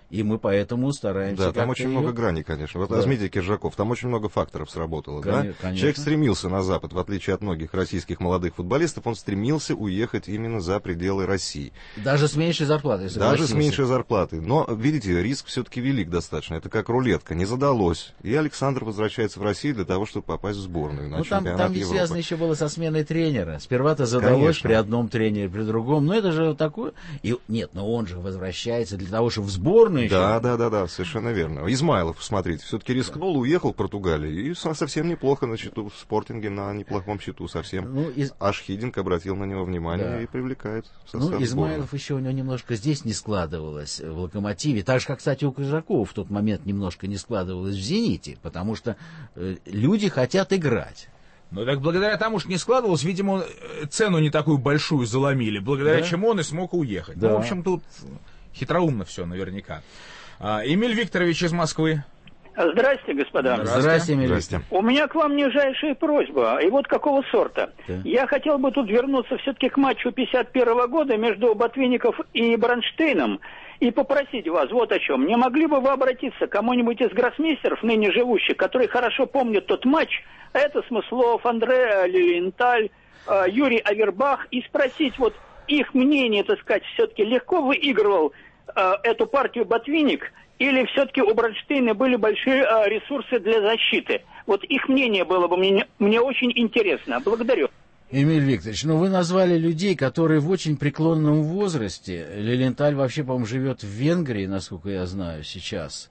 и мы поэтому стараемся. Да, там очень ее... много граней, конечно. Вот да. Дмитрий Киржаков, там очень много факторов сработало. Конечно, да? Человек стремился на Запад, в отличие от многих российских молодых футболистов, он стремился уехать именно за пределы России. Даже с меньшей зарплатой. Даже с меньшей зарплатой. Но, видите, риск все-таки велик достаточно. Это как рулетка. Не задалось. И Александр возвращается в Россию для того, чтобы попасть в сборную на ну, чемпионат там, там ведь Европы. связано еще было со сменой тренера. Сперва-то задалось конечно. При одном тренере, при другом. Но это же такое... И, нет, но он же возвращается для того, чтобы в сборную еще... Да, да, да, да, совершенно верно. Измайлов, смотрите, все-таки рискнул, да. уехал в Португалию. И совсем неплохо на счету в Спортинге, на неплохом счету совсем. Ну, из... Аж Хидинг обратил на него внимание да. и привлекает в состав Ну, Измайлов еще у него немножко здесь не складывалось в «Локомотиве». Так же, как, кстати, у Киржакова в тот момент немножко не складывалось в «Зените», потому что э, люди хотят играть. Ну так благодаря тому, что не складывалось, видимо, цену не такую большую заломили, благодаря да? чему он и смог уехать. Да. Ну, в общем, тут хитроумно все наверняка. А, Эмиль Викторович из Москвы. Здрасте, господа. Здравствуйте, Здравствуйте Эмиль. Здрасте. У меня к вам нижайшая просьба, и вот какого сорта. Да. Я хотел бы тут вернуться все-таки к матчу пятьдесят первого года между Ботвинников и Бронштейном и попросить вас вот о чем. Не могли бы вы обратиться к кому-нибудь из гроссмейстеров, ныне живущих, которые хорошо помнят тот матч, это Смыслов, Андре Лилиенталь, Юрий Авербах, и спросить вот их мнение, так сказать, все-таки легко выигрывал э, эту партию Ботвинник, или все-таки у Бронштейна были большие э, ресурсы для защиты? Вот их мнение было бы мне, мне очень интересно. Благодарю. Эмиль Викторович, ну вы назвали людей, которые в очень преклонном возрасте. Лилиенталь вообще, по-моему, живет в Венгрии, насколько я знаю, сейчас.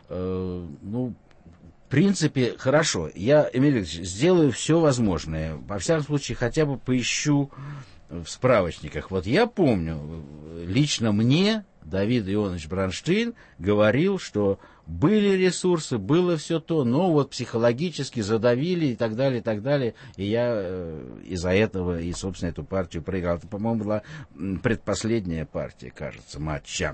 Э, ну, в принципе, хорошо. Я, Эмиль Викторович, сделаю все возможное. Во всяком случае, хотя бы поищу в справочниках. Вот я помню, лично мне Давид Ионович Бронштейн говорил, что были ресурсы, было все то, но вот психологически задавили и так далее, и так далее. И я э, из-за этого и, собственно, эту партию проиграл. Это, по-моему, была предпоследняя партия, кажется, матча.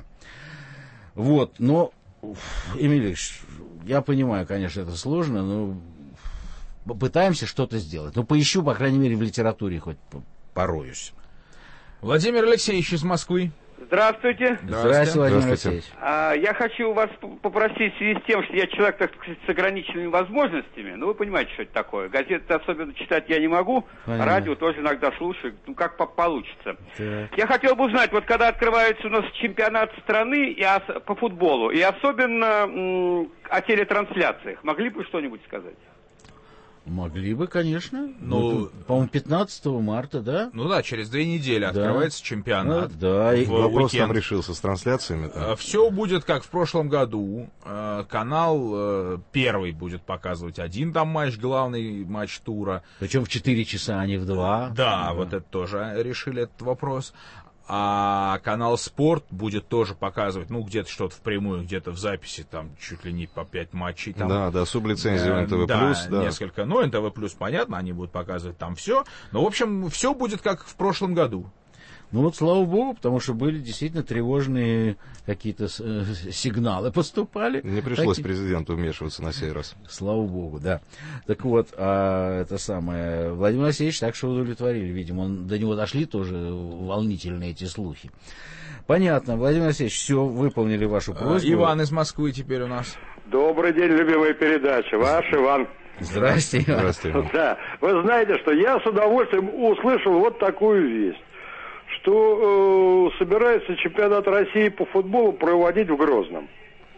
Вот, но, Эмиль Ильич, я понимаю, конечно, это сложно, но попытаемся что-то сделать. Ну, поищу, по крайней мере, в литературе хоть пороюсь. Владимир Алексеевич из Москвы. Здравствуйте. Здравствуйте, Владимир Алексеевич. А, я хочу вас попросить в связи с тем, что я человек, так сказать, с ограниченными возможностями. Ну, вы понимаете, что это такое. Газеты особенно читать я не могу, Понятно. Радио тоже иногда слушаю. Ну, как получится. Так. Я хотел бы узнать, вот когда открывается у нас чемпионат страны и ос- по футболу, и особенно м- о телетрансляциях, могли бы что-нибудь сказать? Могли бы, конечно. Ну, ну, по-моему, пятнадцатого марта, да? Ну да, через две недели да. открывается чемпионат. Ну, да, и вопрос там решился с трансляциями. Там. Все будет как в прошлом году. Канал первый будет показывать один там матч, главный матч тура. Причем в четыре часа, а не в два. Да, да, вот это тоже решили этот вопрос. А канал «Спорт» будет тоже показывать, ну, где-то что-то впрямую, где-то в записи, там, чуть ли не по пять матчей. Там, да, да, сублицензию эн тэ вэ+. Да, да, несколько. Ну, эн тэ вэ+, понятно, они будут показывать там все. Но, в общем, все будет как в прошлом году. Ну вот, слава богу, потому что были действительно тревожные какие-то э, сигналы поступали. Не пришлось Такие... президенту вмешиваться на сей раз. Слава богу, да. Так вот, а это самое... Владимир Алексеевич так что удовлетворили, видимо. Он, до него дошли тоже волнительные эти слухи. Понятно, Владимир Алексеевич, все, выполнили вашу просьбу. Иван из Москвы теперь у нас. Добрый день, любимая передача. Ваш Иван. Здрасте, Иван. Здравствуйте. Да, вы знаете, что я с удовольствием услышал вот такую весть, что э, собирается чемпионат России по футболу проводить в Грозном.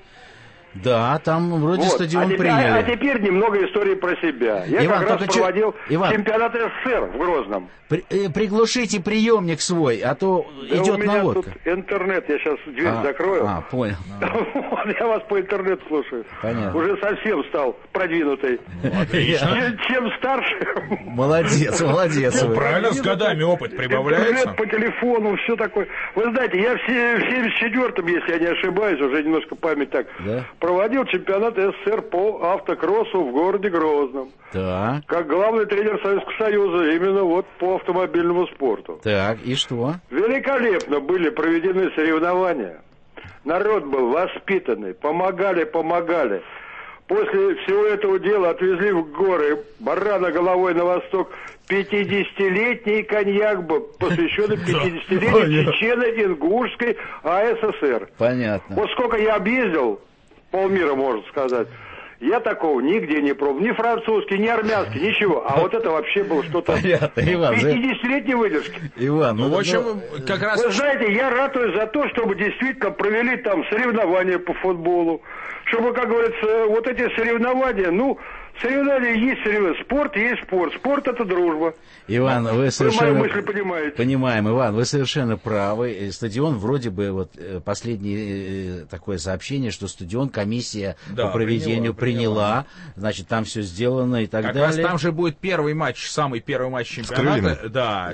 Да, там вроде вот. стадион а теперь, приняли. А теперь немного истории про себя. Я Иван, как раз проводил че... Иван, чемпионат эс эс эс эр в Грозном. При, э, приглушите приемник свой, а то да идет наводка. У меня наводка. тут интернет, я сейчас дверь а, закрою. А, понял. Я вас по интернету слушаю. Понятно. Уже совсем стал продвинутый. Чем старше. Молодец, молодец. Ну, правильно, с годами опыт прибавляется. Интернет по телефону, все такое. Вы знаете, я в семьдесят четвёртом, если я не ошибаюсь, уже немножко память так, проводил чемпионат эс эс эс эр по автокроссу в городе Грозном. Так. Как главный тренер Советского Союза именно вот по автомобильному спорту. Так, и что? Великолепно были проведены соревнования. Народ был воспитанный, помогали, помогали. после всего этого дела отвезли в горы барана головой на восток. пятидесятилетний коньяк был, посвященный пятидесятилетию Чечено-Ингушской АССР. Понятно. Вот сколько я объездил, полмира, можно сказать, я такого нигде не пробовал. Ни французский, ни армянский, ничего. А вот это вообще было что-то... Понятно, Иван. пятидесятилетней выдержки. Иван, ну, в общем, как раз... Вы знаете, я ратую за то, чтобы действительно провели там соревнования по футболу. Чтобы, как говорится, вот эти соревнования, ну... Соревнования есть соревнования. Спорт есть спорт. Спорт — это дружба. Иван, вы совершенно... Вы мою мысль понимаете. Понимаем, Иван, вы совершенно правы. Стадион вроде бы, вот последнее такое сообщение, что стадион комиссия да, по проведению приняла, приняла. Значит, там все сделано и так как далее. Как раз там же будет первый матч, самый первый матч чемпионата. Да,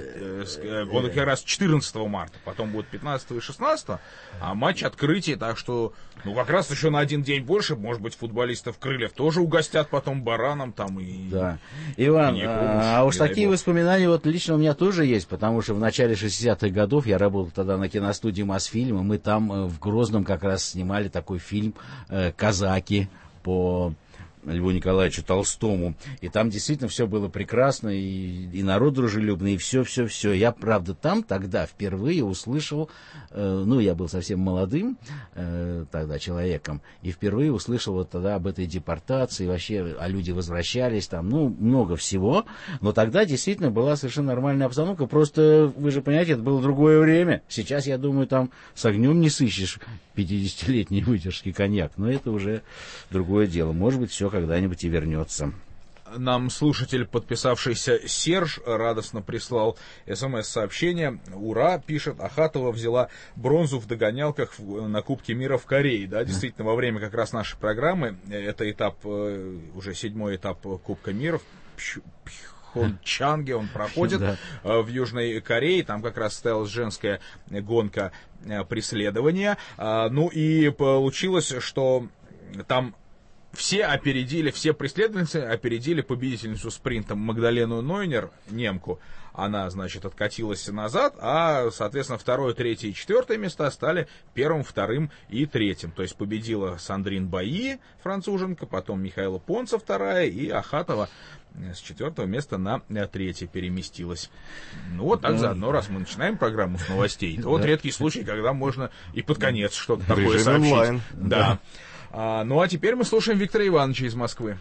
он как раз четырнадцатого марта, потом будет пятнадцатого и шестнадцатого, а матч открытия, так что, ну, как раз еще на один день больше, может быть, футболистов Крыльев тоже угостят потом бараном там и... Да. Иван, и а, а уж такие воспоминания вот лично у меня тоже есть, потому что в начале шестидесятых годов я работал тогда на киностудии «Мосфильм», и мы там в Грозном как раз снимали такой фильм «Казаки» по Льву Николаевичу Толстому. И там действительно все было прекрасно, и, и народ дружелюбный, и все-все-все. Я, правда, там тогда впервые услышал, э, ну, я был совсем молодым э, тогда человеком, и впервые услышал вот тогда об этой депортации, вообще, а люди возвращались там, ну, много всего. Но тогда действительно была совершенно нормальная обстановка. Просто, вы же понимаете, это было другое время. Сейчас, я думаю, там с огнем не сыщешь пятидесятилетней выдержки коньяк. Но это уже другое дело. Может быть, все когда-нибудь и вернется. Нам слушатель, подписавшийся Серж, радостно прислал смс-сообщение. Ура, пишет, Ахатова взяла бронзу в догонялках на Кубке мира в Корее. Да, действительно, во время как раз нашей программы, это этап, уже седьмой этап Кубка мира в Пхенчханге он проходит, да. В Южной Корее. Там как раз состоялась женская гонка преследования. Ну и получилось, что там все опередили, все преследовательницы опередили победительницу спринтом Магдалену Нойнер, немку. Она, значит, откатилась назад, а, соответственно, второе, третье и четвертое места стали первым, вторым и третьим. То есть победила Сандрин Баи, француженка, потом Михаила Понца вторая, и Ахатова с четвертого места на третье переместилась. Ну вот так заодно, раз мы начинаем программу с новостей, то вот редкий случай, когда можно и под конец что-то такое сообщить. Онлайн. Да. А, ну а теперь мы слушаем Виктора Ивановича из Москвы.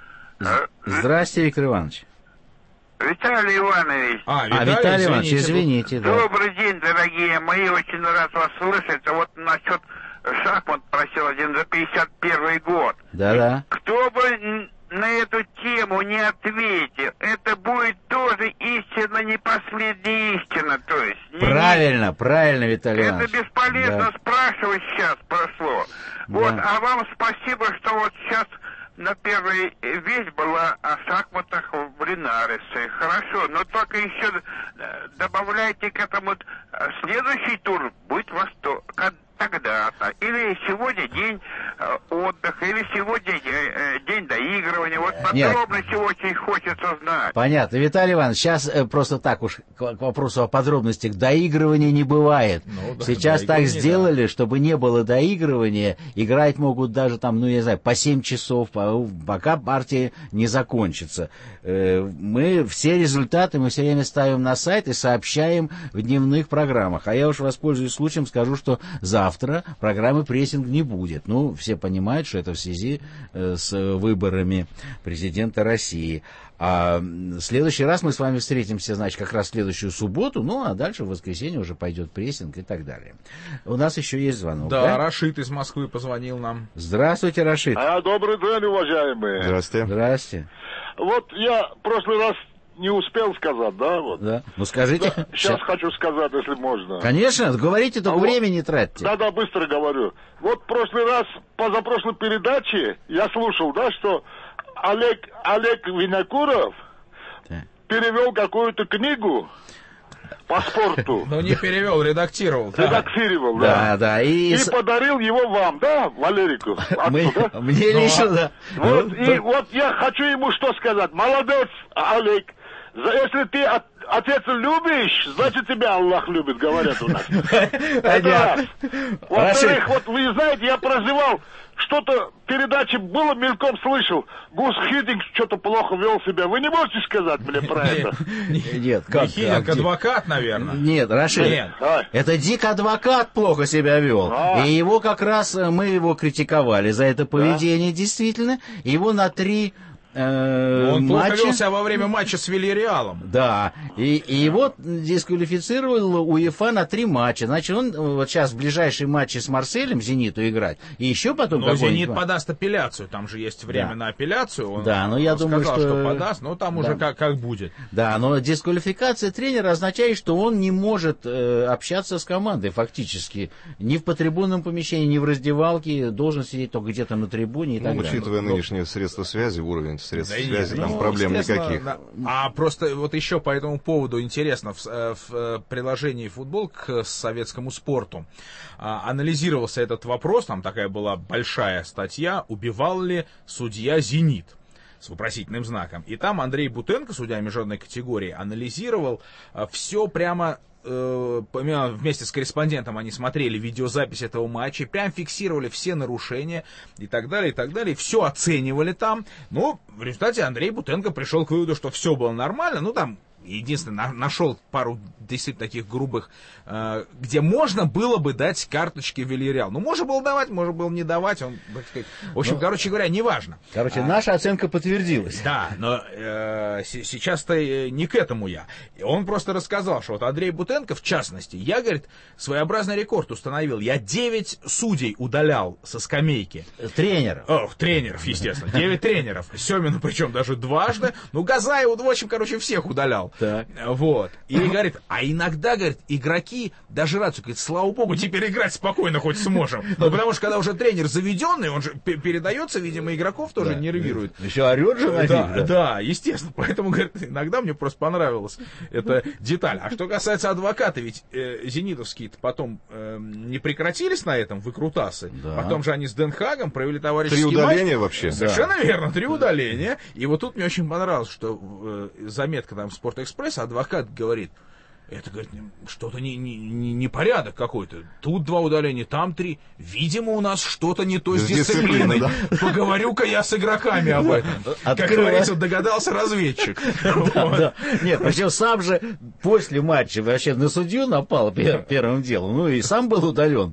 Здрасте, Виктор Иванович. Виталий Иванович. А, Виталий, а, Виталий Иванович, извините. Да. Добрый день, дорогие мои, очень рад вас слышать. А вот насчет шахмат просил один за пятьдесят первый год. Да-да. Кто бы на эту тему не ответил, это будет тоже истина, не последняя истина, то есть... Не правильно, не... правильно, Виталий это Иванович. Это бесполезно да. спрашивать сейчас прошло. Да. Вот, а вам спасибо, что вот сейчас на первой вещь была о шахматах в Линарисе. Хорошо, но только еще добавляйте к этому следующий тур будет восток. Тогда-то. Или сегодня день э, отдыха, или сегодня э, день доигрывания. Вот подробности очень хочется знать. Понятно. Виталий Иванович, сейчас э, просто так уж к, к вопросу о подробностях. Доигрывания не бывает. Ну, да, сейчас так сделали, да. чтобы не было доигрывания. Играть могут даже там, ну, я не знаю, по семь часов, по, пока партия не закончится. Э, мы все результаты мы все время ставим на сайт и сообщаем в дневных программах. А я уж воспользуюсь случаем, скажу, что завтра Завтра программы прессинг не будет. Ну, все понимают, что это в связи э, с выборами президента России. А в следующий раз мы с вами встретимся, значит, как раз в следующую субботу, ну, а дальше в воскресенье уже пойдет прессинг и так далее. У нас еще есть звонок. Да, да? Рашид из Москвы позвонил нам. Здравствуйте, Рашид. А, добрый день, уважаемые. Здравствуйте. Здравствуйте. Вот я в прошлый раз не успел сказать, да? Вот. Да. Ну скажите. Да, сейчас, сейчас хочу сказать, если можно. Конечно, говорите, только а время вот, не тратьте. Да, да, быстро говорю. Вот в прошлый раз, позапрошлой передаче, я слушал, да, что Олег, Олег Винокуров да. перевел какую-то книгу по спорту. Ну, не перевел, редактировал. Редактировал, да. Да, да. И, и подарил его вам, да, Валерику? Мне лично, да. И вот я хочу ему что сказать. Молодец, Олег. Если ты от, отец любишь, значит тебя Аллах любит, говорят у нас. Это раз. Во-вторых, вот вы знаете, я проживал что-то передачи было, мельком слышал. Гус Хидинг что-то плохо вел себя. Вы не можете сказать мне про это? Нет, как? Хидинг адвокат, наверное. Нет, Рашид, это Дик адвокат плохо себя вел. И его как раз, мы его критиковали за это поведение, действительно. Его на три... Э, он матча. плохо вел себя во время матча с Вильяреалом. Да, и, и его дисквалифицировал УЕФА на три матча. Значит, он вот сейчас в ближайшие матчи с Марселем, Зениту играть, и еще потом... Но Зенит подаст апелляцию, там же есть время да. на апелляцию. Он, да, но я он думаю, сказал, что... что подаст, но там да. уже как, как будет. Да, но дисквалификация тренера означает, что он не может э, общаться с командой фактически. Ни в потрибунном помещении, ни в раздевалке, должен сидеть только где-то на трибуне и ну, так далее. Учитывая но... нынешние средства связи, уровень средств да связи, нет, там ну, проблем никаких. Да. А просто вот еще по этому поводу интересно, в, в приложении «Футбол» к советскому спорту а, анализировался этот вопрос, там такая была большая статья, убивал ли судья «Зенит» с вопросительным знаком. И там Андрей Бутенко, судья международной категории, анализировал а, все прямо... вместе с корреспондентом они смотрели видеозапись этого матча, прям фиксировали все нарушения и так далее, и так далее, все оценивали там, но в результате Андрей Бутенко пришел к выводу, что все было нормально, ну там единственное, нашел пару действительно таких грубых, э, где можно было бы дать карточки Вильяреал. Ну, можно было давать, можно было не давать. Он, так сказать, в общем, но, короче говоря, неважно. Короче, а, наша оценка подтвердилась. Да, но э, сейчас-то не к этому я. Он просто рассказал, что вот Андрей Бутенко, в частности, я, говорит, своеобразный рекорд установил. Я девять судей удалял со скамейки. Тренеров. О, тренеров, естественно. девять тренеров. Семину причем даже дважды. Ну, Газаеву, в общем, короче, всех удалял. Так. Вот. И говорит, а иногда, говорит, игроки даже радуются, говорит, слава богу, теперь играть спокойно хоть сможем. Ну, потому что когда уже тренер заведенный, он же передается, видимо, игроков тоже да. нервирует. Еще орет же на них, да, да. Да, естественно. Поэтому, говорит, иногда мне просто понравилась эта деталь. А что касается адвоката, ведь э, зенитовские-то потом э, не прекратились на этом выкрутасы. Да. Потом же они с Ден Хагом провели товарищеский матч. Три удаления матч. Вообще. Совершенно да. верно, три удаления. И вот тут мне очень понравилось, что э, заметка там в Спортэкспресс, адвокат говорит, это, говорит, что-то не, не, не, не порядок какой-то. Тут два удаления, там три. Видимо, у нас что-то не то с дисциплиной. Да? Поговорю-ка я с игроками об этом. Как говорится, догадался разведчик. Нет, причем сам же после матча вообще на судью напал первым делом. Ну и сам был удален.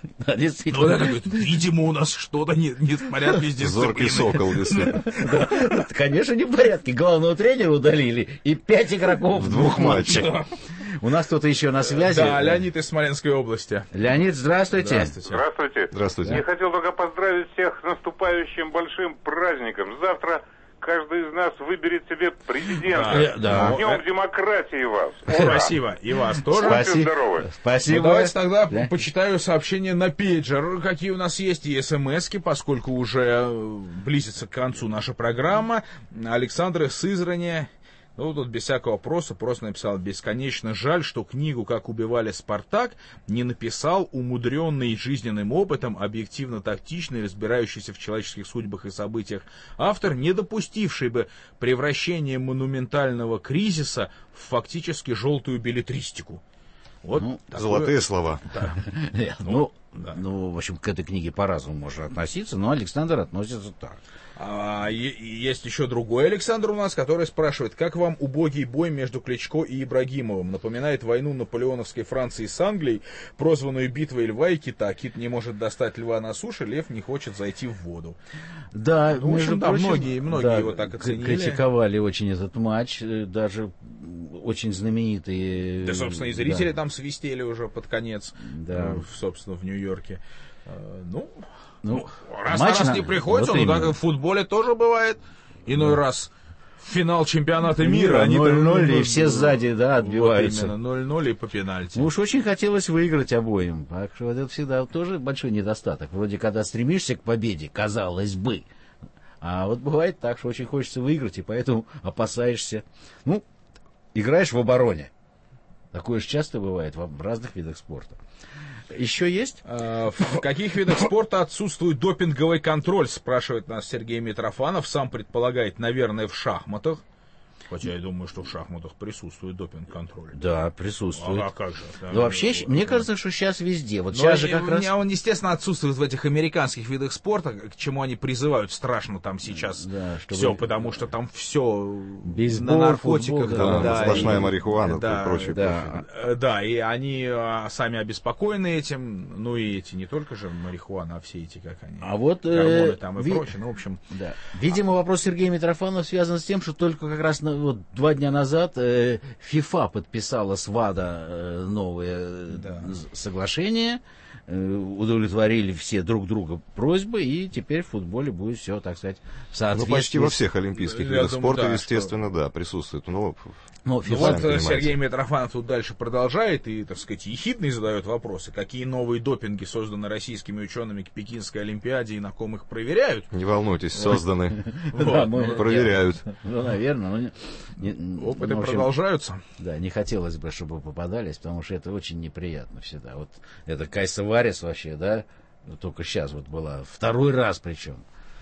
Видимо, у нас что-то не в порядке с дисциплиной. Зоркий сокол, действительно. Конечно, не в порядке. Главного тренера удалили и пять игроков в двух матчах. У нас кто-то еще на связи. Да, Леонид из Смоленской области. Леонид, здравствуйте. Здравствуйте. Здравствуйте. Здравствуйте. Я хотел только поздравить всех с наступающим большим праздником. Завтра каждый из нас выберет себе президента. Да, да. С Днем демократии вас. Ура. Спасибо. И вас тоже. Будьте здоровы. Спасибо. Ну, давайте тогда да. почитаю сообщения на пейджер, какие у нас есть, и смс-ки, поскольку уже близится к концу наша программа. Александр из Сызрани. Ну, тут без всякого вопроса просто написал: бесконечно жаль, что книгу «Как убивали Спартак» не написал умудренный жизненным опытом, объективно тактичный, разбирающийся в человеческих судьбах и событиях автор, не допустивший бы превращения монументального кризиса в фактически желтую беллетристику. Вот ну, такое... Золотые слова. Да. Ну, да. ну, в общем, к этой книге по-разному можно относиться, но Александр относится так. А, есть еще другой Александр у нас, который спрашивает, как вам убогий бой между Кличко и Ибрагимовым? Напоминает войну наполеоновской Франции с Англией, прозванную битвой льва и кита. Кит не может достать льва на суше, лев не хочет зайти в воду. Да, ну, в общем, да, прочим, многие, многие да, его так оценили. Критиковали очень этот матч, даже очень знаменитые... Да, собственно, и зрители да. там свистели уже под конец, да. собственно, в Нью-Йорке. Ну... Ну, раз на раз не приходится, вот ну, так, в футболе тоже бывает. Иной да. раз финал чемпионата мира. Они ноль-ноль, и все сзади, да, отбиваются. Вот ноль-ноль и по пенальти. Ну уж очень хотелось выиграть обоим. Так что это всегда тоже большой недостаток. Вроде когда стремишься к победе, казалось бы. А вот бывает так, что очень хочется выиграть, и поэтому опасаешься. Ну, играешь в обороне. Такое же часто бывает в разных видах спорта. Еще есть? В каких видах спорта отсутствует допинговый контроль, спрашивает нас Сергей Митрофанов. Сам предполагает, наверное, в шахматах. Хотя я думаю, что в шахматах присутствует допинг-контроль. Да, присутствует. А как же? Да, ну, вообще, да, мне кажется, что сейчас везде. Вот сейчас же как у раз... меня он, естественно, отсутствует в этих американских видах спорта, к чему они призывают страшно там сейчас да, чтобы... все, потому что там все бейсбол, на наркотиках. Футбол, да, да, сплошная и, марихуана да, и прочее, да, прочее. Да, и они сами обеспокоены этим, ну и эти, не только же марихуана, а все эти, как они, а вот, гормоны э, там и ви... прочее, ну, в общем... Да. Видимо, вопрос Сергея Митрофанова связан с тем, что только как раз вот, два дня назад э, ФИФА подписала с ВАДА э, новое да. соглашение, э, удовлетворили все друг друга просьбы, и теперь в футболе будет все, так сказать, в соответствии. Ну, почти во всех олимпийских Я видах думаю, спорта, да, естественно, что... да, присутствует. Но, Но ну, вот Сергей Митрофанов тут дальше продолжает и, так сказать, ехидный задает вопросы, какие новые допинги созданы российскими учеными к Пекинской Олимпиаде и на ком их проверяют. Не волнуйтесь, созданы. Проверяют. Ну, наверное. Опыты продолжаются. Да, не хотелось бы, чтобы попадались, потому что это очень неприятно всегда. Вот это Кайса Варис вообще, да, только сейчас вот была, второй раз причем.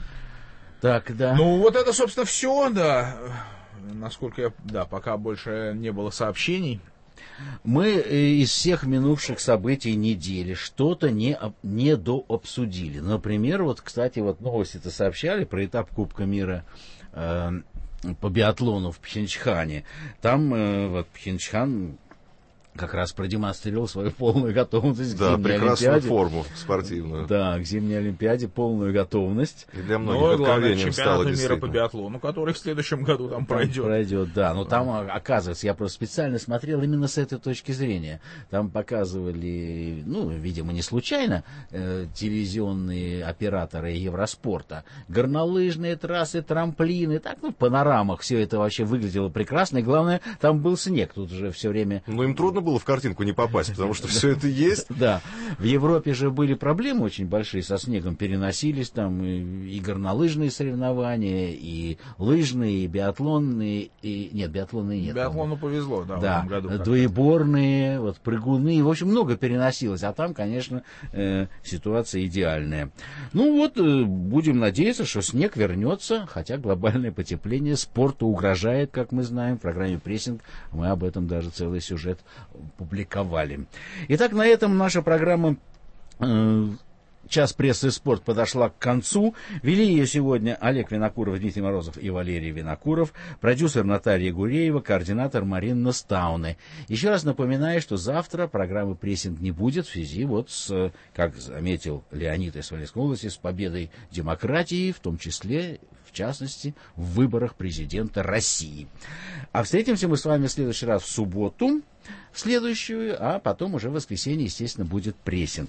Так, да. Ну, вот это, собственно, все, да. Насколько я... Да, пока больше не было сообщений. Мы из всех минувших событий недели что-то не, не дообсудили. Например, вот, кстати, вот новости-то сообщали про этап Кубка мира э, по биатлону в Пхенчхане. Там э, вот Пхенчхан как раз продемонстрировал свою полную готовность да, к зимней прекрасную Олимпиаде. форму спортивную. Да, к зимней Олимпиаде полную готовность. И для многих ну, откровением стало мира действительно. по биатлону, который в следующем году там, там пройдет. Пройдет, да. Но там, оказывается, я просто специально смотрел именно с этой точки зрения. Там показывали, ну, видимо, не случайно, э, телевизионные операторы Евроспорта. Горнолыжные трассы, трамплины, так, ну, в панорамах все это вообще выглядело прекрасно. И главное, там был снег. Тут уже все время... Ну, им трудно было в картинку не попасть, потому что все это есть. Да. В Европе же были проблемы очень большие со снегом. Переносились там и горнолыжные соревнования, и лыжные, и биатлонные, и... Нет, биатлонные нет. Биатлону повезло, да, да. в этом году. Двоеборные, вот, прыгуны. В общем, много переносилось. А там, конечно, э, ситуация идеальная. Ну вот, э, будем надеяться, что снег вернется, хотя глобальное потепление спорту угрожает, как мы знаем. В программе «Прессинг» мы об этом даже целый сюжет публиковали. Итак, на этом наша программа э, «Час прессы и спорт» подошла к концу. Вели ее сегодня Олег Винокуров, Дмитрий Морозов и Валерий Винокуров, продюсер Наталья Гуреева, координатор Марина Стауне. Еще раз напоминаю, что завтра программы «Прессинг» не будет в связи вот с, как заметил Леонид из Смоленской области, с победой демократии, в том числе, в частности, в выборах президента России. А встретимся мы с вами в следующий раз в субботу, следующую, а потом уже в воскресенье, естественно, будет прессинг.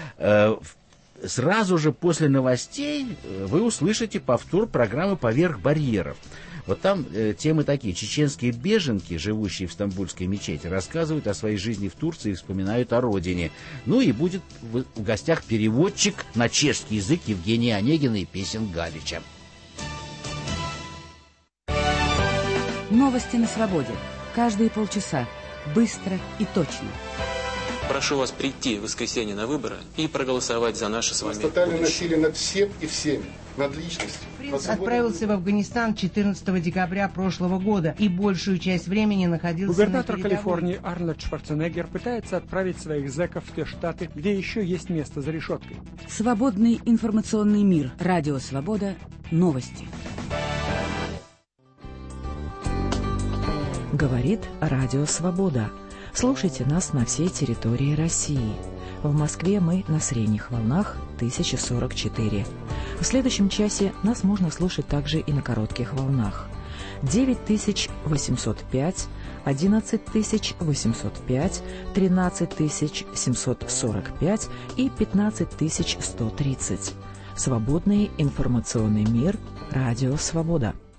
Сразу же после новостей вы услышите повтор программы «Поверх барьеров». Вот там э, темы такие. Чеченские беженки, живущие в Стамбульской мечети, рассказывают о своей жизни в Турции и вспоминают о родине. Ну и будет в, в гостях переводчик на чешский язык Евгения Онегина и песен Галича. Новости на свободе. Каждые полчаса. Быстро и точно. Прошу вас прийти в воскресенье на выборы и проголосовать за наше с вами будущее. Тотальное насилие над всем и всеми, над личностью. Принц отправился в Афганистан четырнадцатого декабря прошлого года и большую часть времени находился Губернатор на передовой. Калифорнии Арнольд Шварценеггер пытается отправить своих зэков в те штаты, где еще есть место за решеткой. Свободный информационный мир. Радио «Свобода». Новости. Говорит Радио «Свобода». Слушайте нас на всей территории России. В Москве мы на средних волнах тысяча сорок четыре. В следующем часе нас можно слушать также и на коротких волнах. девять тысяч восемьсот пять, одиннадцать тысяч восемьсот пять, тринадцать тысяч семьсот сорок пять и пятнадцать тысяч сто тридцать. Свободный информационный мир. Радио «Свобода».